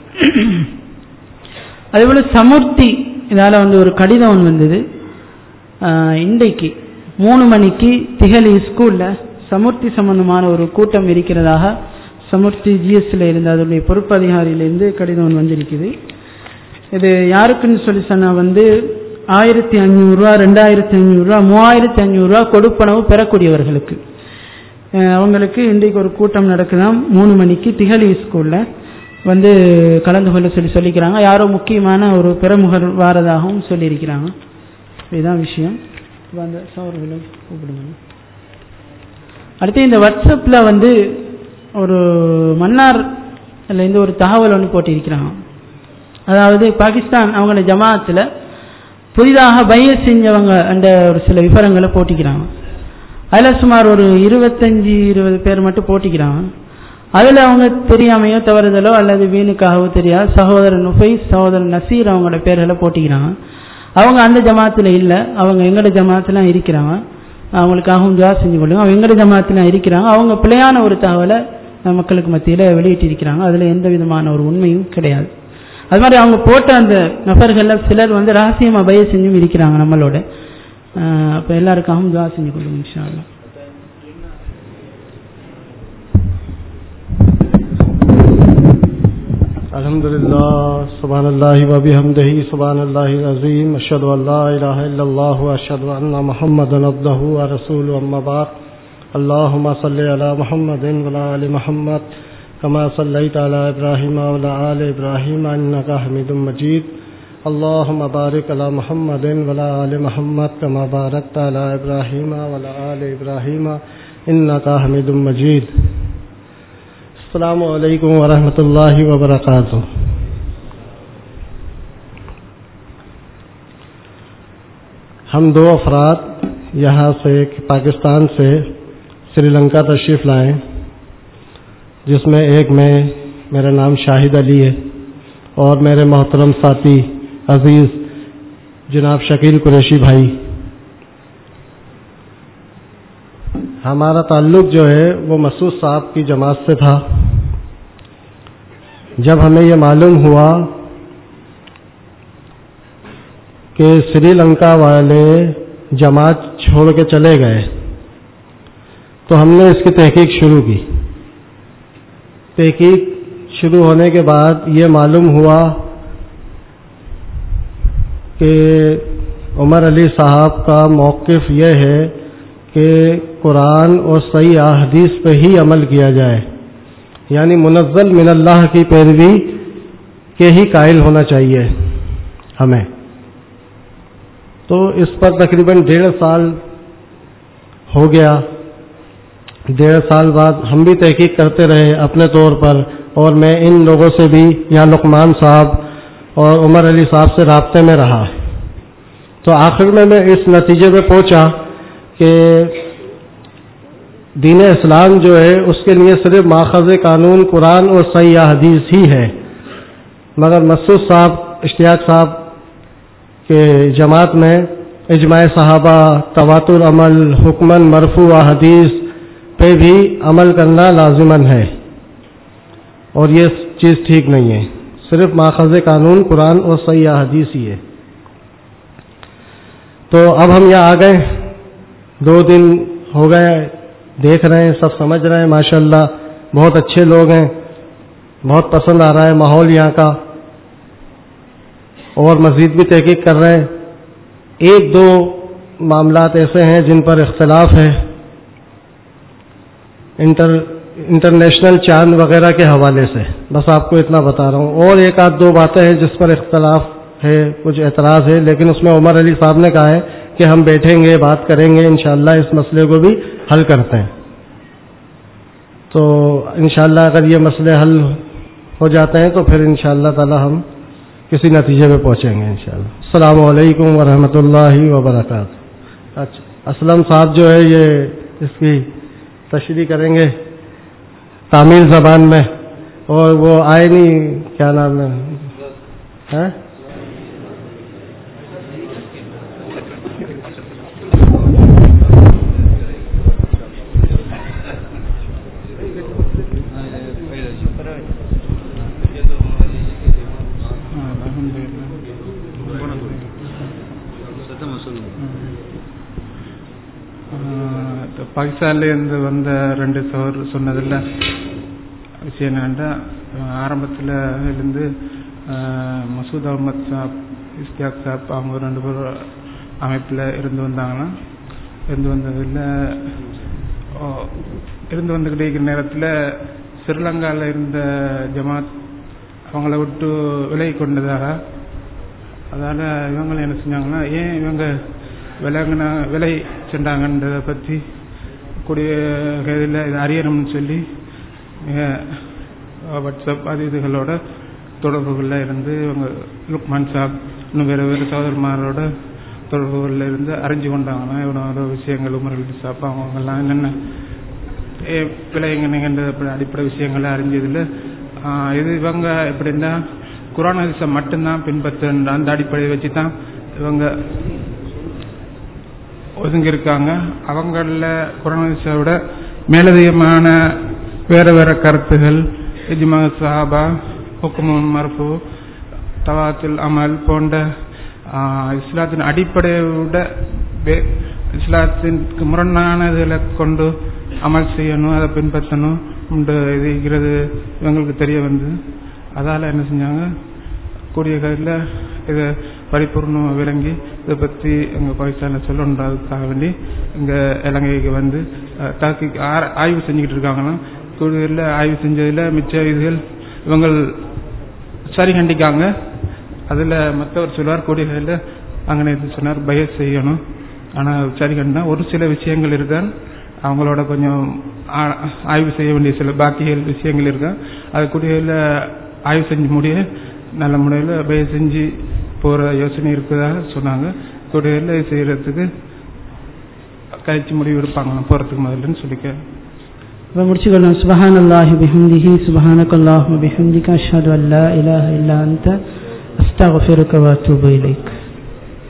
Speaker 1: அதேபோல சமுர்த்தி இதால் ஒரு கடிதம் வந்தது. இன்றைக்கு 3 மணிக்கு திகலி ஸ்கூலில் சமுர்த்தி சம்பந்தமான ஒரு கூட்டம் இருக்கிறதாக சமுர்த்தி ஜிஎஸ்ல இருந்து அதனுடைய பொறுப்பு அதிகாரியிலிருந்து கடிதம் வந்திருக்குது. இது யாருக்குன்னு சொல்லி சொன்னால் 1500 ரூபா, 2500 ரூபா, 3500 ரூபா கொடுப்பனவு பெறக்கூடியவர்களுக்கு அவங்களுக்கு இன்றைக்கு ஒரு கூட்டம் நடக்குதாம். 3 மணிக்கு திகலி ஸ்கூலில் கலந்து கொள்ள சொல்லிக்கிறாங்க. யாரோ முக்கியமான ஒரு பிரமுகர் வாரதாகவும் சொல்லியிருக்கிறாங்க. இதுதான் விஷயம். அந்த சகோதரர்களை கூப்பிடுங்க. அடுத்து இந்த வாட்ஸ்அப்பில் ஒரு மன்னார்லேருந்து ஒரு தகவல் போட்டிருக்கிறாங்க. அதாவது பாகிஸ்தான் அவங்களோட ஜமாத்தில் புதிதாக பைஅத் செஞ்சவங்க அந்த ஒரு சில விவரங்களை போட்டிக்கிறாங்க. அதில் சுமார் ஒரு 25-20 பேர் மட்டும் போட்டிக்கிறாங்க. அதில் அவங்க தெரியாமையோ தவறுதலோ அல்லது வீணுக்காகவோ தெரியாது சகோதரர் நுஃபைஸ், சகோதரர் நசீர் அவங்களோட பேர்களை போட்டிக்கிறாங்க. அவங்க அந்த ஜமாத்தில் இல்லை, அவங்க எங்களோட ஜமாத்தில் இருக்கிறாங்க, அவங்களுக்காகவும் துஆ செஞ்சு கொள்ளுங்க. அவங்க எங்களோட ஜமாத்தில் இருக்கிறாங்க, அவங்க பிழையான ஒரு தகவலை மக்களுக்கு மத்தியில் வெளியிட்டிருக்கிறாங்க, அதில் எந்த விதமான ஒரு உண்மையும் கிடையாது. அது மாதிரி அவங்க போட்ட அந்த நபர்களில் சிலர் ரகசியமாக பய செஞ்சும் இருக்கிறாங்க நம்மளோட. அப்போ எல்லாருக்காகவும் துஆ செஞ்சு கொள்ளுங்க இன்ஷா அல்லாஹ்.
Speaker 2: Alhamdulillah, subhanallahi wa bihamdihi, subhanallahil azim, ashhadu an la ilaha illallah wa ashhadu anna Muhammadan abduhu wa rasuluhu, amma ba'd. Allahumma salli ala Muhammadin wa ala ali Muhammad kama sallaita ala Ibrahim wa ala ali Ibrahim innaka Hamidum Majid. Allahumma barik ala Muhammadin wa ala ali Muhammad kama barakta ala Ibrahim wa ala ali Ibrahim innaka Hamidum Majid. السلام علیکم ورحمۃ اللہ وبرکاتہ. ہم دو افراد یہاں سے پاکستان سے سری لنکا تشریف لائے، جس میں ایک میرا نام شاہد علی ہے اور میرے محترم ساتھی عزیز جناب شکیل قریشی بھائی. ہمارا تعلق جو ہے وہ مسعود صاحب کی جماعت سے تھا. جب ہمیں یہ معلوم ہوا کہ سری لنکا والے جماعت چھوڑ کے چلے گئے تو ہم نے اس کی تحقیق شروع کی. تحقیق شروع ہونے کے بعد یہ معلوم ہوا کہ عمر علی صاحب کا موقف یہ ہے کہ قرآن اور صحیح احادیث پہ ہی عمل کیا جائے، یعنی منزل من اللہ کی پیروی کے ہی قائل ہونا چاہیے ہمیں. تو اس پر تقریباً 1.5 سال ہو گیا. 1.5 سال بعد ہم بھی تحقیق کرتے رہے اپنے طور پر، اور میں ان لوگوں سے بھی یہاں لقمان صاحب اور عمر علی صاحب سے رابطے میں رہا. تو آخر میں اس نتیجے پہ پہنچا کہ دین اسلام جو ہے اس کے لیے صرف ماخذ قانون قرآن اور صحیح حدیث ہی ہے، مگر مسعود صاحب اشتیاق صاحب کے جماعت میں اجماع صحابہ، تواتر عمل، حکمن مرفوع حدیث پہ بھی عمل کرنا لازمن ہے، اور یہ چیز ٹھیک نہیں ہے. صرف ماخذ قانون قرآن اور صحیح حدیث ہی ہے. تو اب ہم یہاں آ گئے، 2 دن ہو گئے، دیکھ رہے ہیں، سب سمجھ رہے ہیں. ماشاءاللہ بہت اچھے لوگ ہیں، بہت پسند آ رہا ہے ماحول یہاں کا، اور مزید بھی تحقیق کر رہے ہیں. 1-2 معاملات ایسے ہیں جن پر اختلاف ہے، انٹرنیشنل چاند وغیرہ کے حوالے سے، بس آپ کو اتنا بتا رہا ہوں. اور 1-2 باتیں ہیں جس پر اختلاف ہے، کچھ اعتراض ہے، لیکن اس میں عمر علی صاحب نے کہا ہے کہ ہم بیٹھیں گے، بات کریں گے، انشاءاللہ اس مسئلے کو بھی حل کرتے ہیں. تو انشاءاللہ اگر یہ مسئلے حل ہو جاتے ہیں تو پھر انشاءاللہ تعالی ہم کسی نتیجے پہ پہنچیں گے انشاءاللہ. السلام علیکم ورحمۃ اللہ وبرکاتہ. اچھا، اسلم صاحب جو ہے یہ اس کی تشریح کریں گے تامل زبان میں، اور وہ آئے نہیں، کیا نام ہے،
Speaker 3: பாகிஸ்தான்லேருந்து வந்த 2 சோர் சொன்னதில் விஷயம் என்னென்னா, ஆரம்பத்தில் இருந்து மசூத் அஹமத் சாப், இஸ்தியாக் சாப் அவங்க 2 பேர் அமைப்பில் இருந்து வந்துக்கிட்டே இருக்கிற நேரத்தில் ஸ்ரீலங்காவில் இருந்த ஜமாத் அவங்கள விட்டு விலகி கொண்டதாக, அதால் இவங்களும் என்ன செஞ்சாங்கன்னா, ஏன் இவங்க விலை சென்றாங்கன்றதை பற்றி கூடிய இதில் இது அறியணும்னு சொல்லி வாட்ஸ்அப் அது இதுகளோட தொடர்புகளில் இருந்து இவங்க லுக்மான் சாப் இன்னும் வேறு சகோதரமாரோட தொடர்புகளில் இருந்து அறிஞ்சு கொண்டாங்கன்னா இவனோட விஷயங்கள், உமர் அலி சாப் அவங்கெல்லாம் என்னென்ன விளையங்கன்ற அடிப்படை விஷயங்களை அறிஞ்சதில் இது இவங்க எப்படின்னா குர்ஆன் ஹதீஸை மட்டும்தான் பின்பற்ற அந்த அடிப்படையை வச்சு தான் இவங்க ஒதுங்கியிருக்காங்க. அவங்கள குரானை விட மேலதிகமான வேறு வேறு கருத்துகள் இஜ்மா சஹாபா, ஹுக்முன் மர்ஃபு, தவாத்துல் அமல் போன்ற இஸ்லாத்தின் அடிப்படையை விட இஸ்லாத்திற்கு முரணானதில் கொண்டு அமல் செய்யணும், அதை பின்பற்றணும் இதுங்கிறது இவங்களுக்கு தெரிய வந்து அதால் என்ன செஞ்சாங்க, கூடிய கையில் இதை பரிபூர்ணமாக விளங்கி இதை பற்றி எங்கள் பாகிஸ்தானில் சொல்லணுன்றதுக்காக வேண்டி இங்கே இலங்கைக்கு வந்து ஆய்வு செஞ்சுக்கிட்டு இருக்காங்கன்னா, கூடியில் ஆய்வு செஞ்சதில் மிச்ச இதுகள் இவங்க சரி கண்டிக்காங்க. அதில் மற்றவர் சொல்வார் கூடிய கையில் அங்கே சொன்னார் பயஸ் செய்யணும், ஆனால் சரி கண்டினா ஒரு சில விஷயங்கள் இருக்கான் அவங்களோட கொஞ்சம் ஆய்வு செய்ய வேண்டிய சில பாக்கிகள் விஷயங்கள் இருக்கா, அது கூடியில் ஆய்வு செஞ்சு முடிய நல்ல முறையில் பயஸ் செஞ்சு போகிற யோசனை இருக்குதாக சொன்னாங்க. கூடியில் செய்கிறதுக்கு கழிச்சு முடிவு எடுப்பாங்க போகிறதுக்கு முதல்லன்னு சொல்லிக்க
Speaker 1: முடிச்சுக்கொள்ளலாம். சுப்ஹானல்லாஹி பிஹம்திஹி சுப்ஹானக்கல்லாஹும்ம பிஹம்திக அஷ்ஹது அல்லா இலாஹா இல்லா அன்த அஸ்தக்ஃபிருக வ அத்தூபு இலைக்.